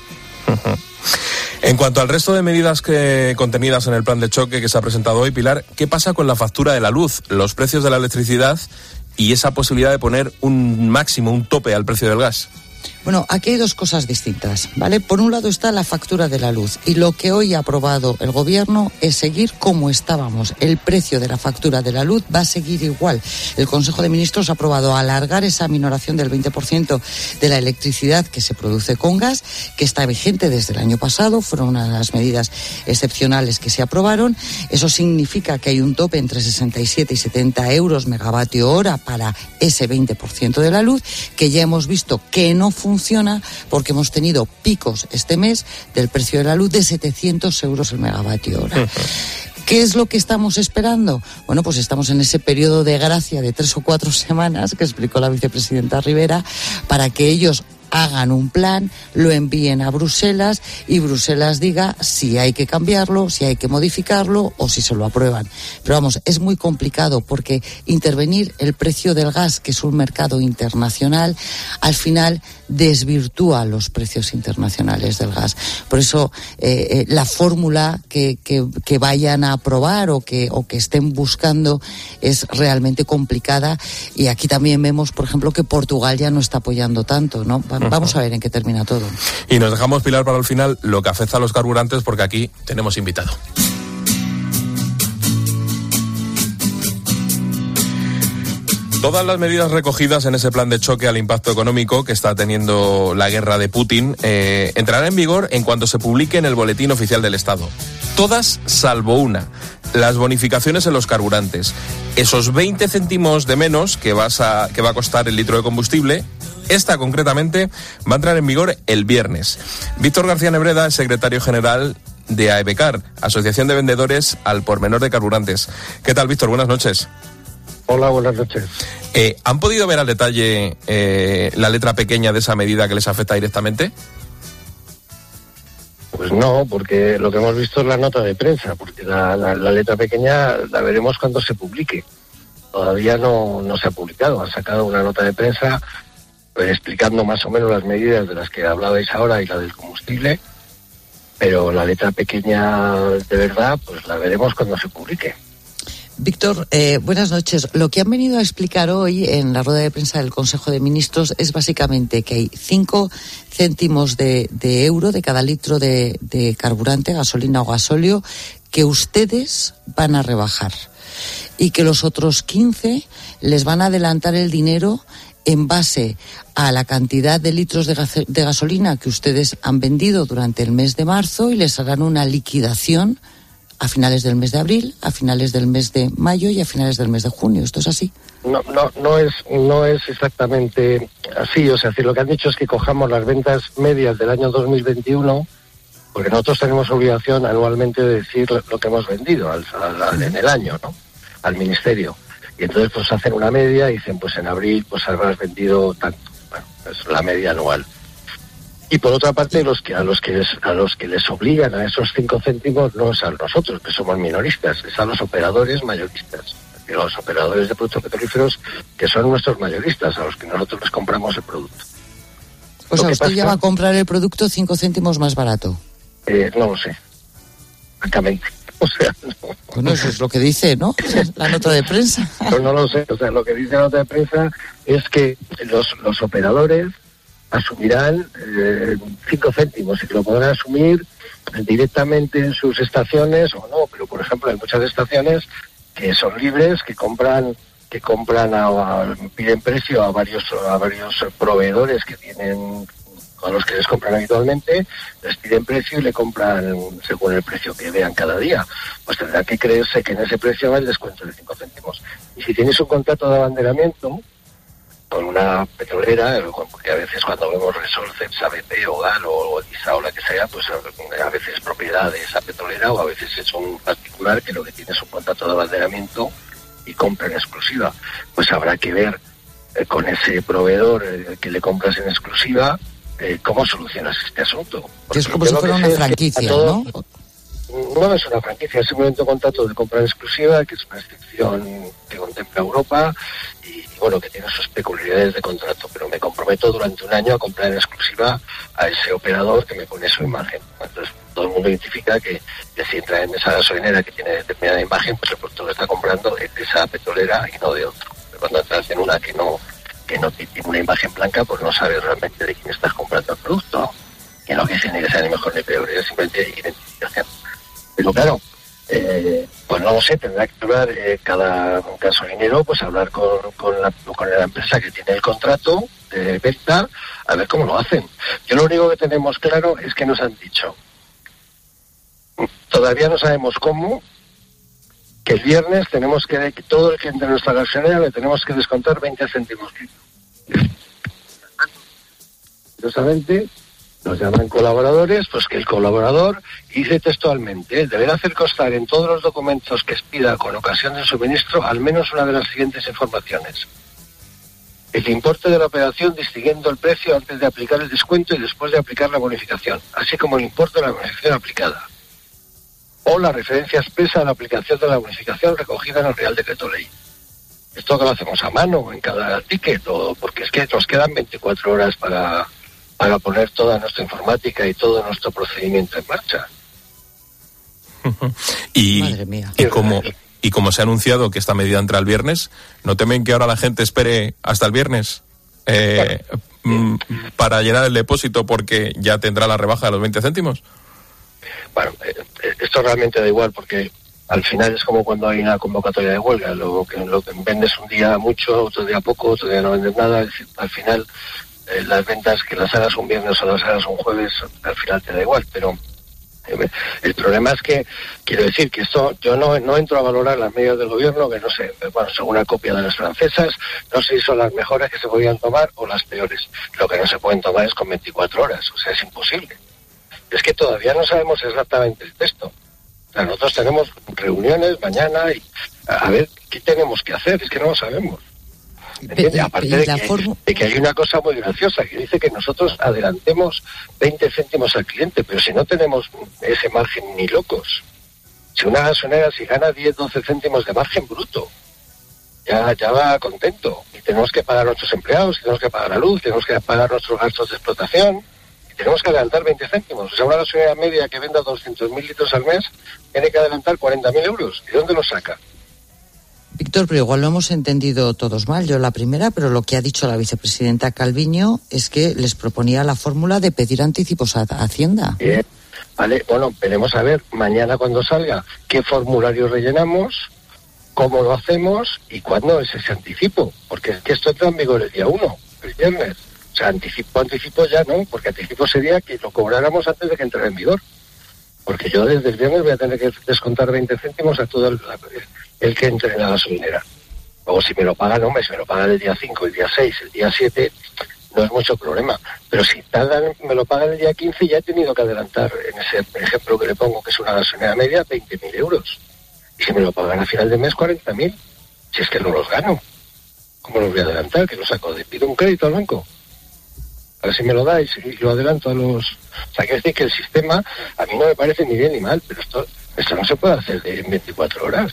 En cuanto al resto de medidas contenidas en el plan de choque que se ha presentado hoy, Pilar, ¿qué pasa con la factura de la luz, los precios de la electricidad y esa posibilidad de poner un máximo, un tope al precio del gas? Bueno, aquí hay dos cosas distintas, ¿vale? Por un lado está la factura de la luz y lo que hoy ha aprobado el Gobierno es seguir como estábamos. El precio de la factura de la luz va a seguir igual. El Consejo de Ministros ha aprobado alargar esa minoración del 20% de la electricidad que se produce con gas, que está vigente desde el año pasado. Fueron una de las medidas excepcionales que se aprobaron. Eso significa que hay un tope entre 67 y 70 euros megavatio hora para ese 20% de la luz, que ya hemos visto que no funciona porque hemos tenido picos este mes del precio de la luz de 700 euros el megavatio hora. ¿Qué es lo que estamos esperando? Bueno, pues estamos en ese periodo de gracia de 3 o 4 semanas que explicó la vicepresidenta Rivera para que ellos hagan un plan, lo envíen a Bruselas y Bruselas diga si hay que cambiarlo, si hay que modificarlo o si se lo aprueban. Pero vamos, es muy complicado porque intervenir el precio del gas, que es un mercado internacional, al final desvirtúa los precios internacionales del gas. Por eso la fórmula que vayan a aprobar o que estén buscando es realmente complicada, y aquí también vemos, por ejemplo, que Portugal ya no está apoyando tanto, ¿no? Vamos a ver en qué termina todo. Y nos dejamos, Pilar, para el final lo que afecta a los carburantes, porque aquí tenemos invitado. Todas las medidas recogidas en ese plan de choque al impacto económico que está teniendo la guerra de Putin entrarán en vigor en cuanto se publique en el Boletín Oficial del Estado. Todas salvo una: las bonificaciones en los carburantes. Esos 20 céntimos de menos que va a costar el litro de combustible, esta concretamente va a entrar en vigor el viernes. Víctor García Nebreda es secretario general de AEBECAR, Asociación de Vendedores al Por Menor de Carburantes. ¿Qué tal, Víctor? Buenas noches. Hola, buenas noches. ¿Han podido ver al detalle la letra pequeña de esa medida que les afecta directamente? Pues no, porque lo que hemos visto es la nota de prensa, porque la letra pequeña la veremos cuando se publique. Todavía no se ha publicado. Han sacado una nota de prensa explicando más o menos las medidas de las que hablabais ahora y la del combustible, pero la letra pequeña de verdad pues la veremos cuando se publique. Víctor, buenas noches. Lo que han venido a explicar hoy en la rueda de prensa del Consejo de Ministros es básicamente que hay 5 céntimos de euro de cada litro de carburante, gasolina o gasóleo, que ustedes van a rebajar, y que los otros 15 les van a adelantar el dinero en base a la cantidad de litros de gasolina que ustedes han vendido durante el mes de marzo, y les harán una liquidación a finales del mes de abril, a finales del mes de mayo y a finales del mes de junio. ¿Esto es así? No es exactamente así. O sea, lo que han dicho es que cojamos las ventas medias del año 2021, porque nosotros tenemos obligación anualmente de decir lo que hemos vendido en el año, ¿no? Al Ministerio. Y entonces pues hacen una media y dicen, pues en abril pues habrás vendido tanto. Bueno, es la media anual. Y por otra parte, a los que les obligan a esos 5 céntimos no es a nosotros, que somos minoristas, es a los operadores mayoristas, los operadores de productos petrolíferos, que son nuestros mayoristas, a los que nosotros les compramos el producto. O sea, usted ya va a comprar el producto 5 céntimos más barato. No lo sé, francamente. O sea, no. Bueno, eso es lo que dice, ¿no? La nota de prensa. No lo sé. O sea, lo que dice la nota de prensa es que los operadores asumirán 5 céntimos y que lo podrán asumir directamente en sus estaciones o no, pero por ejemplo hay muchas estaciones que son libres, que piden precio a varios proveedores que tienen, a los que les compran habitualmente, les piden precio y le compran según el precio que vean cada día. Pues tendrá que creerse que en ese precio va el descuento de 5 céntimos. Y si tienes un contrato de abanderamiento con una petrolera, porque a veces cuando vemos Repsol, Cepsa, BP o GAL o ISA o la que sea, pues a veces es propiedad de esa petrolera o a veces es un particular que lo que tiene es un contrato de abanderamiento y compra en exclusiva. Pues habrá que ver con ese proveedor que le compras en exclusiva cómo solucionas este asunto. Que es como si fuera una franquicia, ¿no? No es una franquicia, es simplemente un contrato de compra en exclusiva, que es una excepción que contempla Europa y bueno, que tiene sus peculiaridades de contrato, pero me comprometo durante un año a comprar en exclusiva a ese operador que me pone su imagen. Entonces todo el mundo identifica que si entra en esa gasolinera que tiene determinada imagen, pues el producto lo está comprando es de esa petrolera y no de otro. Pero cuando entras en una que no tiene una imagen blanca, pues no sabes realmente de quién estás comprando el producto, ¿no? Que no que sea ni mejor ni peor, es simplemente identificación. Pero claro, pues no lo sé, tendrá que hablar cada gasolinero, pues hablar con la empresa que tiene el contrato de venta, a ver cómo lo hacen. Yo lo único que tenemos claro es que nos han dicho, todavía no sabemos cómo, que el viernes tenemos que todo el que entre nuestra gasolinera le tenemos que descontar 20 céntimos. Curiosamente, nos llaman colaboradores, pues que el colaborador dice textualmente, deberá hacer constar en todos los documentos que expida con ocasión del suministro al menos una de las siguientes informaciones. el importe de la operación distinguiendo el precio antes de aplicar el descuento y después de aplicar la bonificación, así como el importe de la bonificación aplicada, o la referencia expresa a la aplicación de la bonificación recogida en el Real Decreto Ley. Esto que lo hacemos a mano en cada ticket, o porque es que nos quedan 24 horas para poner toda nuestra informática y todo nuestro procedimiento en marcha. Madre mía. Y como se ha anunciado que esta medida entra el viernes, ¿no temen que ahora la gente espere hasta el viernes para llenar el depósito porque ya tendrá la rebaja de los 20 céntimos? Bueno, esto realmente da igual, porque al final es como cuando hay una convocatoria de huelga, lo que vendes un día mucho, otro día poco, otro día no vendes nada, es decir, al final las ventas, que las hagas un viernes o las hagas un jueves, al final te da igual, pero el problema es que, quiero decir que esto, yo no entro a valorar las medidas del gobierno, que no sé, bueno, según una copia de las francesas, no sé si son las mejores que se podían tomar o las peores. Lo que no se pueden tomar es con 24 horas, o sea, es imposible. Es que todavía no sabemos exactamente el texto. O sea, nosotros tenemos reuniones mañana y a ver qué tenemos que hacer, es que no lo sabemos. ¿Entiendes? Aparte de que hay una cosa muy graciosa, que dice que nosotros adelantemos 20 céntimos al cliente, pero si no tenemos ese margen ni locos. Si una gasolinera si gana 10-12 céntimos de margen bruto, ya va contento. Y tenemos que pagar a nuestros empleados, tenemos que pagar la luz, tenemos que pagar nuestros gastos de explotación, y tenemos que adelantar 20 céntimos. O sea, una gasolinera media que venda 200.000 litros al mes tiene que adelantar 40.000 euros. ¿Y dónde los saca? Víctor, pero igual lo hemos entendido todos mal. Yo la primera, pero lo que ha dicho la vicepresidenta Calviño es que les proponía la fórmula de pedir anticipos a Hacienda. Bien, vale, bueno, veremos a ver mañana cuando salga qué formulario rellenamos, cómo lo hacemos y cuándo es ese anticipo. Porque es que esto entra en vigor el día 1, el viernes. O sea, anticipo ya no, porque anticipo sería que lo cobráramos antes de que entrara en vigor. Porque yo desde el viernes voy a tener que descontar 20 céntimos a todo el que entre en la gasolinera. Luego si me lo pagan, hombre, si me lo pagan el día 5, el día 6, el día 7, no es mucho problema. Pero si me lo pagan el día 15, ya he tenido que adelantar, en ese ejemplo que le pongo, que es una gasolinera media, 20.000 euros. Y si me lo pagan a final de mes, 40.000. Si es que no los gano, ¿cómo los voy a adelantar? ¿Que lo saco? ¿Pido un crédito al banco? A ver si me lo dais y lo adelanto a los... O sea, quiere decir que el sistema a mí no me parece ni bien ni mal, pero esto no se puede hacer en 24 horas.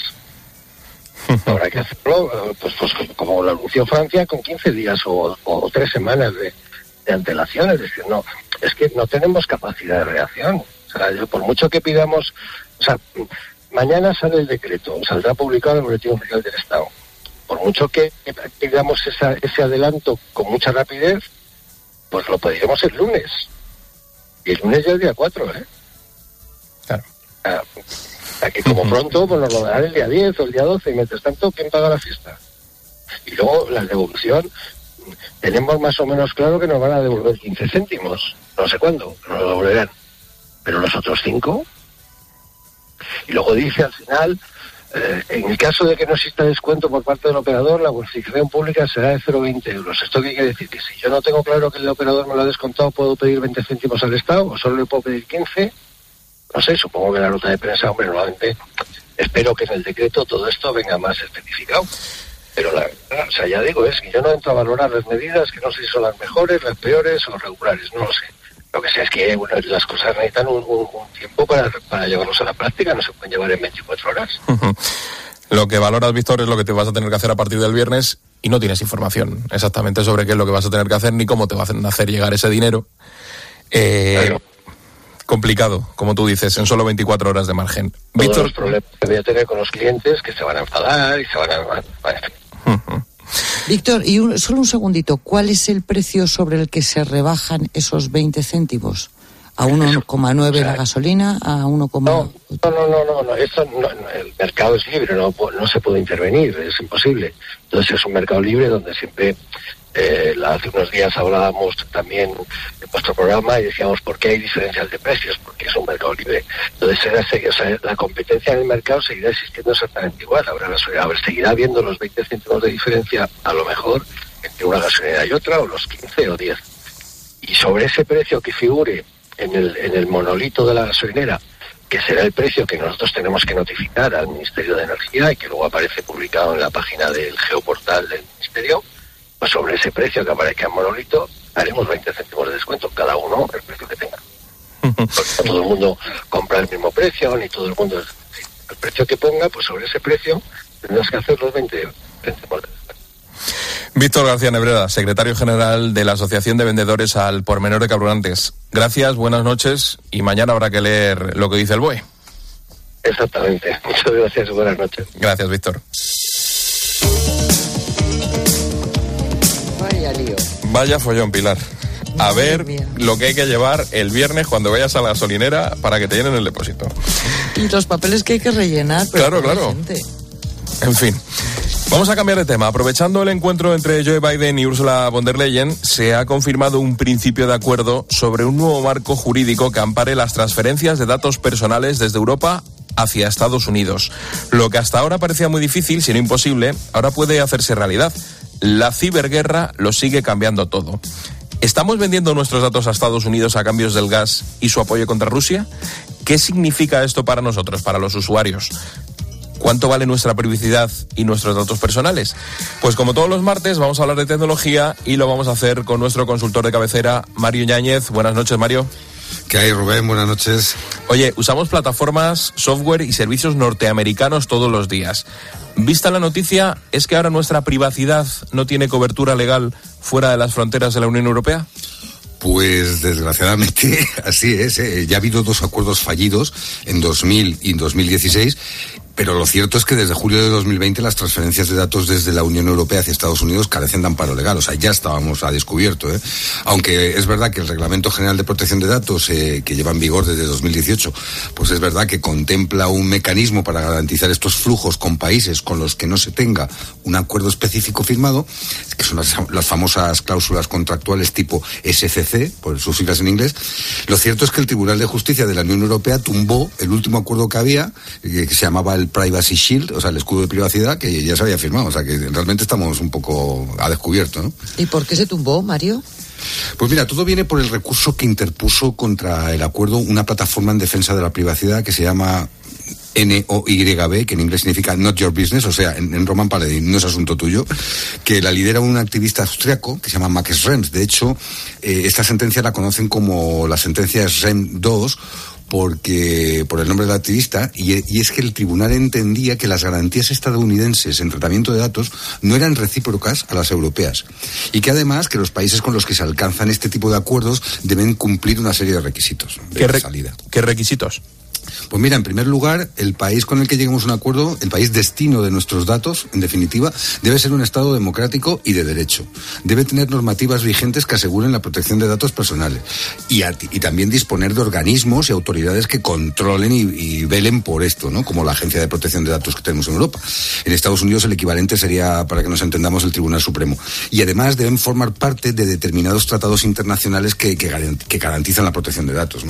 Habrá que hacerlo, pues como lo anunció Francia, con 15 días o 3 semanas de antelación. Es decir, no, es que no tenemos capacidad de reacción. O sea, por mucho que pidamos... O sea, mañana sale el decreto, saldrá publicado en el Boletín Oficial del Estado. Por mucho que pidamos ese adelanto con mucha rapidez, pues lo pediremos el lunes. Y el lunes ya es el día 4, ¿eh? Claro. O sea, que como pronto, pues nos lo darán el día 10 o el día 12, y mientras tanto, ¿quién paga la fiesta? Y luego, la devolución, tenemos más o menos claro que nos van a devolver 15 céntimos. No sé cuándo, nos lo devolverán. Pero los otros 5... Y luego dice al final, en el caso de que no exista descuento por parte del operador, la bonificación pública será de 0,20 euros. ¿Esto qué quiere decir? Que si yo no tengo claro que el operador me lo ha descontado, ¿puedo pedir 20 céntimos al Estado o solo le puedo pedir 15? No sé, supongo que la nota de prensa, hombre, normalmente espero que en el decreto todo esto venga más especificado. Pero la verdad, o sea, ya digo, es que yo no entro a valorar las medidas, que no sé si son las mejores, las peores o regulares, no lo sé. Lo que sé es que bueno, las cosas necesitan un tiempo para llevarlos a la práctica, no se pueden llevar en 24 horas. Lo que valoras, Víctor, es lo que te vas a tener que hacer a partir del viernes y no tienes información exactamente sobre qué es lo que vas a tener que hacer ni cómo te va a hacer llegar ese dinero. Claro. Complicado, como tú dices, en solo 24 horas de margen. Todos Víctor, los problemas que voy a tener con los clientes, que se van a enfadar y se van a... Víctor, y solo un segundito, ¿cuál es el precio sobre el que se rebajan esos 20 céntimos? ¿A 1,9 la gasolina? ¿A 1, No, esto no, el mercado es libre, no se puede intervenir, es imposible. Entonces es un mercado libre donde siempre, hace unos días hablábamos también en vuestro programa y decíamos por qué hay diferencias de precios, porque es un mercado libre. Entonces la competencia en el mercado seguirá existiendo exactamente igual, seguirá habiendo los 20 céntimos de diferencia a lo mejor entre una gasolinera y otra, o los 15 o 10. Y sobre ese precio que figure en el monolito de la gasolinera, que será el precio que nosotros tenemos que notificar al Ministerio de Energía y que luego aparece publicado en la página del geoportal del Ministerio, pues sobre ese precio que aparezca en monolito haremos 20 céntimos de descuento, cada uno el precio que tenga. Porque no todo el mundo compra el mismo precio, ni todo el mundo... El precio que ponga, pues sobre ese precio tendrás que hacer los 20 céntimos de descuento. Víctor García Nebreda, secretario general de la Asociación de Vendedores al Por Menor de Carburantes. Gracias, buenas noches, y mañana habrá que leer lo que dice el BOE. Exactamente. Muchas gracias y buenas noches. Gracias, Víctor. Vaya lío. Vaya follón, Pilar. A ver lo que hay que llevar el viernes cuando vayas a la gasolinera para que te llenen el depósito. Y los papeles que hay que rellenar. Pero claro. Gente. En fin. Vamos a cambiar de tema. Aprovechando el encuentro entre Joe Biden y Ursula von der Leyen, se ha confirmado un principio de acuerdo sobre un nuevo marco jurídico que ampare las transferencias de datos personales desde Europa hacia Estados Unidos. Lo que hasta ahora parecía muy difícil, si no imposible, ahora puede hacerse realidad. La ciberguerra lo sigue cambiando todo. ¿Estamos vendiendo nuestros datos a Estados Unidos a cambios del gas y su apoyo contra Rusia? ¿Qué significa esto para nosotros, para los usuarios? ¿Cuánto vale nuestra privacidad y nuestros datos personales? Pues como todos los martes vamos a hablar de tecnología y lo vamos a hacer con nuestro consultor de cabecera, Mario Yáñez. Buenas noches, Mario. ¿Qué hay, Rubén? Buenas noches. Oye, usamos plataformas, software y servicios norteamericanos todos los días. Vista la noticia, ¿es que ahora nuestra privacidad no tiene cobertura legal fuera de las fronteras de la Unión Europea? Pues desgraciadamente así es. Ya ha habido 2 acuerdos fallidos en 2000 y en 2016. Pero lo cierto es que desde julio de 2020 las transferencias de datos desde la Unión Europea hacia Estados Unidos carecen de amparo legal. O sea, ya estábamos a descubierto, ¿eh? Aunque es verdad que el Reglamento General de Protección de Datos, que lleva en vigor desde 2018, pues es verdad que contempla un mecanismo para garantizar estos flujos con países con los que no se tenga un acuerdo específico firmado, que son las famosas cláusulas contractuales tipo SCC, por sus siglas en inglés. Lo cierto es que el Tribunal de Justicia de la Unión Europea tumbó el último acuerdo que había, que se llamaba el Privacy Shield, o sea, el escudo de privacidad, que ya se había firmado. O sea, que realmente estamos un poco a descubierto, ¿no? ¿Y por qué se tumbó, Mario? Pues mira, todo viene por el recurso que interpuso contra el acuerdo una plataforma en defensa de la privacidad que se llama NOYB, que en inglés significa Not Your Business, o sea, en Roman Paladin, no es asunto tuyo, que la lidera un activista austriaco que se llama Max Schrems. De hecho, esta sentencia la conocen como la sentencia Schrems II, porque por el nombre del activista, y es que el tribunal entendía que las garantías estadounidenses en tratamiento de datos no eran recíprocas a las europeas, y que además que los países con los que se alcanzan este tipo de acuerdos deben cumplir una serie de requisitos de salida. ¿Qué requisitos? Pues mira, en primer lugar, el país con el que lleguemos a un acuerdo, el país destino de nuestros datos, en definitiva, debe ser un Estado democrático y de derecho. Debe tener normativas vigentes que aseguren la protección de datos personales. Y también disponer de organismos y autoridades que controlen y velen por esto, ¿no? Como la Agencia de Protección de Datos que tenemos en Europa. En Estados Unidos el equivalente sería, para que nos entendamos, el Tribunal Supremo. Y además deben formar parte de determinados tratados internacionales que garantizan la protección de datos, ¿no?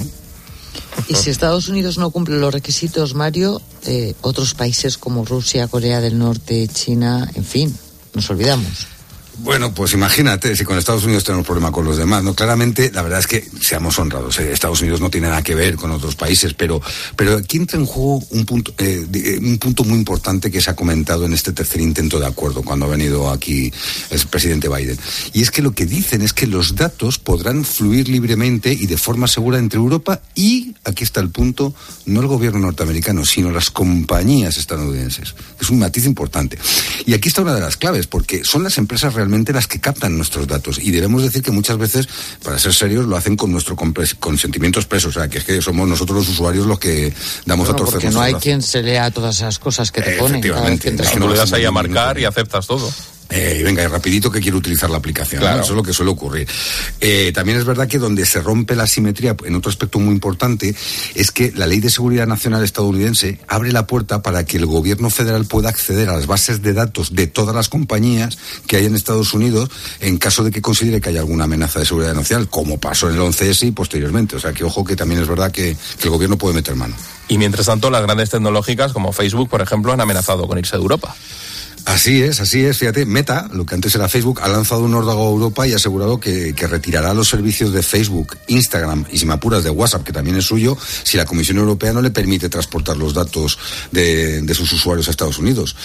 Y si Estados Unidos no cumple los requisitos, Mario, otros países como Rusia, Corea del Norte, China, en fin, nos olvidamos. Bueno, pues imagínate si con Estados Unidos tenemos problema con los demás, ¿no? Claramente, la verdad es que seamos honrados, Estados Unidos no tiene nada que ver con otros países, pero aquí entra en juego un punto muy importante que se ha comentado en este tercer intento de acuerdo cuando ha venido aquí el presidente Biden. Y es que lo que dicen es que los datos podrán fluir libremente y de forma segura entre Europa y, aquí está el punto, no el gobierno norteamericano, sino las compañías estadounidenses. Es un matiz importante. Y aquí está una de las claves, porque son las empresas realmente las que captan nuestros datos, y debemos decir que muchas veces, para ser serios, lo hacen con nuestro consentimiento expreso. O sea, que es que somos nosotros los usuarios los que damos a torcer. Porque no hay quien se lea todas esas cosas que te ponen. Efectivamente. Es que no le das ahí a marcar y aceptas todo. Venga, y rapidito que quiero utilizar la aplicación, claro. ¿No? Eso es lo que suele ocurrir. También es verdad que donde se rompe la simetría, en otro aspecto muy importante, es que la Ley de Seguridad Nacional estadounidense abre la puerta para que el gobierno federal pueda acceder a las bases de datos de todas las compañías que hay en Estados Unidos en caso de que considere que haya alguna amenaza de seguridad nacional, como pasó en el 11S y posteriormente. O sea, que ojo, que también es verdad que el gobierno puede meter mano. Y mientras tanto, las grandes tecnológicas como Facebook, por ejemplo, han amenazado con irse de Europa. Así es, fíjate, Meta, lo que antes era Facebook, ha lanzado un órdago a Europa y ha asegurado que retirará los servicios de Facebook, Instagram y, si me apuras, de WhatsApp, que también es suyo, si la Comisión Europea no le permite transportar los datos de sus usuarios a Estados Unidos.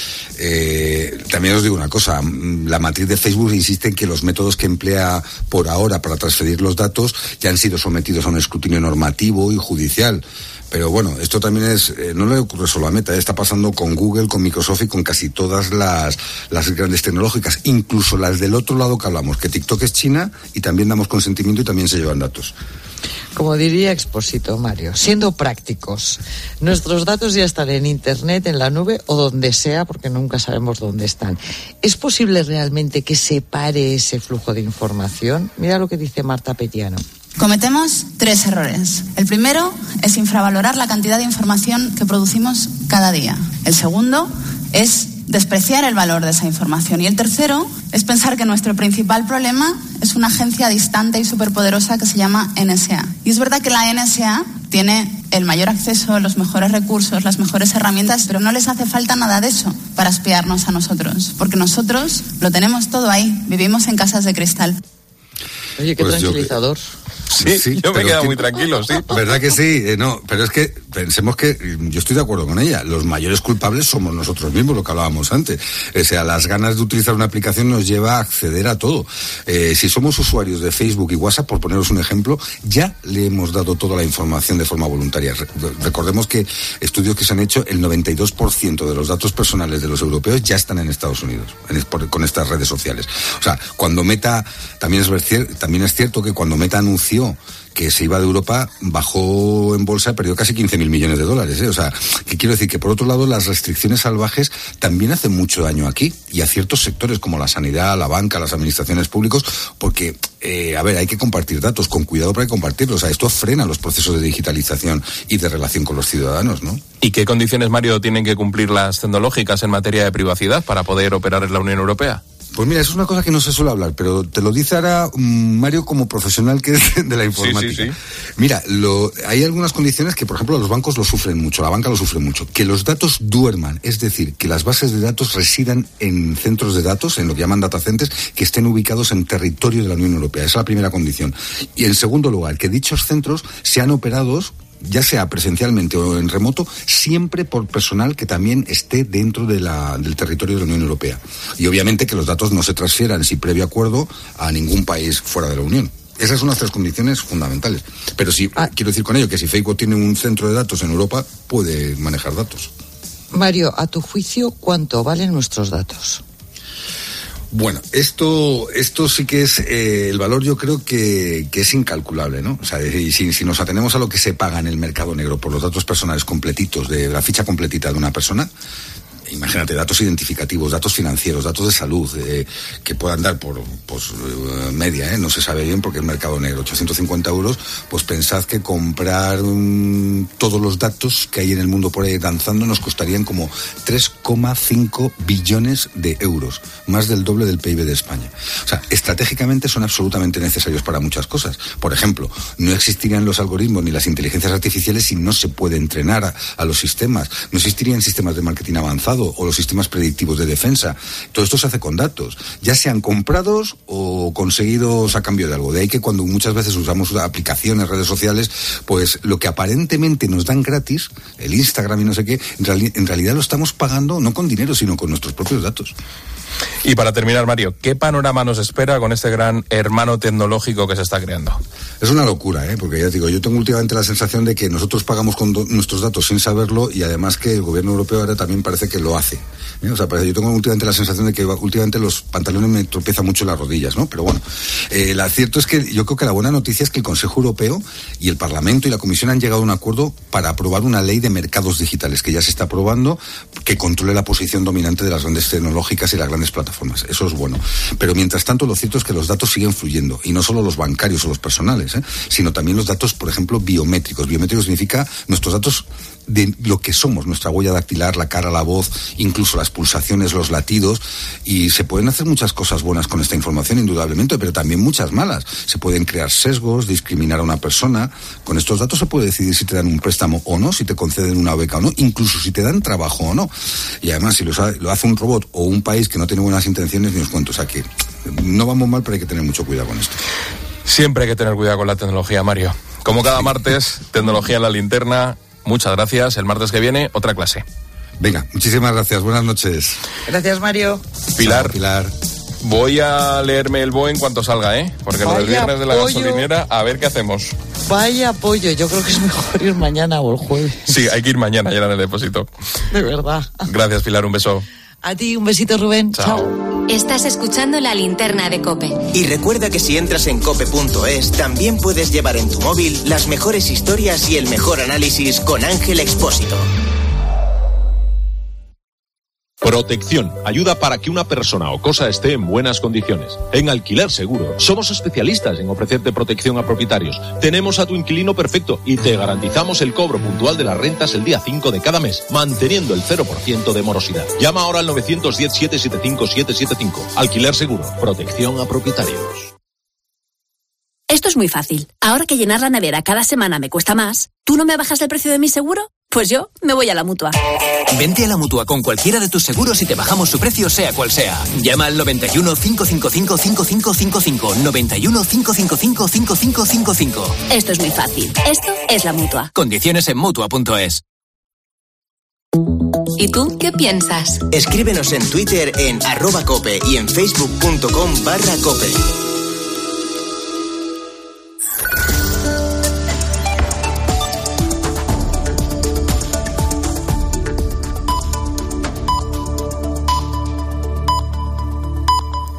También os digo una cosa, la matriz de Facebook insiste en que los métodos que emplea por ahora para transferir los datos ya han sido sometidos a un escrutinio normativo y judicial. Pero bueno, esto también no le ocurre solo a Meta, está pasando con Google, con Microsoft y con casi todas las grandes tecnológicas, incluso las del otro lado que hablamos, que TikTok es China y también damos consentimiento y también se llevan datos. Como diría Expósito, Mario, siendo prácticos, nuestros datos ya están en Internet, en la nube o donde sea, porque nunca sabemos dónde están. ¿Es posible realmente que se pare ese flujo de información? Mira lo que dice Marta Petiano. Cometemos 3 errores. El primero es infravalorar la cantidad de información que producimos cada día. El segundo es despreciar el valor de esa información. Y el tercero es pensar que nuestro principal problema es una agencia distante y superpoderosa que se llama NSA. Y es verdad que la NSA tiene el mayor acceso, los mejores recursos, las mejores herramientas, pero no les hace falta nada de eso para espiarnos a nosotros, porque nosotros lo tenemos todo ahí, vivimos en casas de cristal. Oye, qué tranquilizador. Sí, yo me he quedado muy tranquilo, sí. ¿Verdad que sí? No, pero es que pensemos que yo estoy de acuerdo con ella. Los mayores culpables somos nosotros mismos, lo que hablábamos antes. O sea, las ganas de utilizar una aplicación nos lleva a acceder a todo. Si somos usuarios de Facebook y WhatsApp, por poneros un ejemplo, ya le hemos dado toda la información de forma voluntaria. Recordemos que estudios que se han hecho, el 92% de los datos personales de los europeos ya están en Estados Unidos, con estas redes sociales. O sea, cuando Meta, también es cierto que cuando Meta anunció que se iba de Europa, bajó en bolsa, perdió casi 15.000 millones de dólares. O sea, que quiero decir que por otro lado las restricciones salvajes también hacen mucho daño aquí y a ciertos sectores como la sanidad, la banca, las administraciones públicas, porque, hay que compartir datos, con cuidado para compartirlos. O sea, esto frena los procesos de digitalización y de relación con los ciudadanos, ¿no? ¿Y qué condiciones, Mario, tienen que cumplir las tecnológicas en materia de privacidad para poder operar en la Unión Europea? Pues mira, eso es una cosa que no se suele hablar, pero te lo dice ahora Mario como profesional que es de la informática. Sí. Mira, hay algunas condiciones que, por ejemplo, los bancos lo sufren mucho, la banca lo sufre mucho. Que los datos duerman, es decir, que las bases de datos residan en centros de datos, en lo que llaman data centers, que estén ubicados en territorio de la Unión Europea. Esa es la primera condición. Y en segundo lugar, que dichos centros sean operados, ya sea presencialmente o en remoto, siempre por personal que también esté dentro del territorio de la Unión Europea. Y obviamente que los datos no se transfieran sin previo acuerdo a ningún país fuera de la Unión. Esas son las 3 condiciones fundamentales. Pero quiero decir con ello que si Facebook tiene un centro de datos en Europa, puede manejar datos. Mario, a tu juicio, ¿cuánto valen nuestros datos? Bueno, esto sí que es el valor, yo creo que es incalculable, ¿no? O sea, si nos atenemos a lo que se paga en el mercado negro por los datos personales completitos, de la ficha completita de una persona, imagínate, datos identificativos, datos financieros, datos de salud, que puedan dar por media, no se sabe bien porque el mercado negro, 850 euros, pues pensad que comprar todos los datos que hay en el mundo por ahí danzando nos costarían como 3,5 billones de euros, más del doble del PIB de España. O sea, estratégicamente son absolutamente necesarios para muchas cosas. Por ejemplo, no existirían los algoritmos ni las inteligencias artificiales si no se puede entrenar a los sistemas, no existirían sistemas de marketing avanzado o los sistemas predictivos de defensa. Todo esto se hace con datos, ya sean comprados o conseguidos a cambio de algo. De ahí que cuando muchas veces usamos aplicaciones, redes sociales, pues lo que aparentemente nos dan gratis, el Instagram y no sé qué, en realidad lo estamos pagando no con dinero, sino con nuestros propios datos. Y para terminar, Mario, ¿qué panorama nos espera con este gran hermano tecnológico que se está creando? Es una locura, porque ya te digo, yo tengo últimamente la sensación de que nosotros pagamos con nuestros datos sin saberlo y además que el gobierno europeo ahora también parece que lo hace. O sea, yo tengo últimamente la sensación de que últimamente los pantalones me tropiezan mucho las rodillas, ¿no? Pero bueno, lo cierto es que yo creo que la buena noticia es que el Consejo Europeo y el Parlamento y la Comisión han llegado a un acuerdo para aprobar una ley de mercados digitales que ya se está aprobando, que controle la posición dominante de las grandes tecnológicas y las grandes plataformas. Eso es bueno. Pero mientras tanto, lo cierto es que los datos siguen fluyendo, y no solo los bancarios o los personales, sino también los datos, por ejemplo, biométricos. Biométricos significa nuestros datos de lo que somos, nuestra huella dactilar, la cara, la voz, incluso las pulsaciones, los latidos, y se pueden hacer muchas cosas buenas con esta información, indudablemente, pero también muchas malas. Se pueden crear sesgos, discriminar a una persona. Con estos datos se puede decidir si te dan un préstamo o no, si te conceden una beca o no, incluso si te dan trabajo o no. Y además, si lo hace un robot o un país que no tiene buenas intenciones, ni os cuento. O sea que no vamos mal, pero hay que tener mucho cuidado con esto. Siempre hay que tener cuidado con la tecnología, Mario. Como cada martes, tecnología en la linterna. Muchas gracias. El martes que viene, otra clase. Venga, muchísimas gracias. Buenas noches. Gracias, Mario. Pilar. Pilar. Voy a leerme el BOE en cuanto salga, ¿eh? Porque lo del viernes de la gasolinera, a ver qué hacemos. Vaya pollo, yo creo que es mejor ir mañana o el jueves. Sí, hay que ir mañana ya en el depósito. De verdad. Gracias, Pilar, un beso. A ti, un besito, Rubén. Chao. Estás escuchando La Linterna de COPE. Y recuerda que si entras en cope.es, también puedes llevar en tu móvil las mejores historias y el mejor análisis con Ángel Expósito. Protección. Ayuda para que una persona o cosa esté en buenas condiciones. En Alquiler Seguro somos especialistas en ofrecerte protección a propietarios. Tenemos a tu inquilino perfecto y te garantizamos el cobro puntual de las rentas el día 5 de cada mes, manteniendo el 0% de morosidad. Llama ahora al 910-775-775. Alquiler Seguro. Protección a propietarios. Esto es muy fácil. Ahora que llenar la nevera cada semana me cuesta más, ¿tú no me bajas el precio de mi seguro? Pues yo me voy a la Mutua. Vente a la Mutua con cualquiera de tus seguros y te bajamos su precio sea cual sea. Llama al 91 555 5555. 91 555 5555. Esto es muy fácil. Esto es la Mutua. Condiciones en Mutua.es. ¿Y tú qué piensas? Escríbenos en Twitter en @cope y en facebook.com/cope.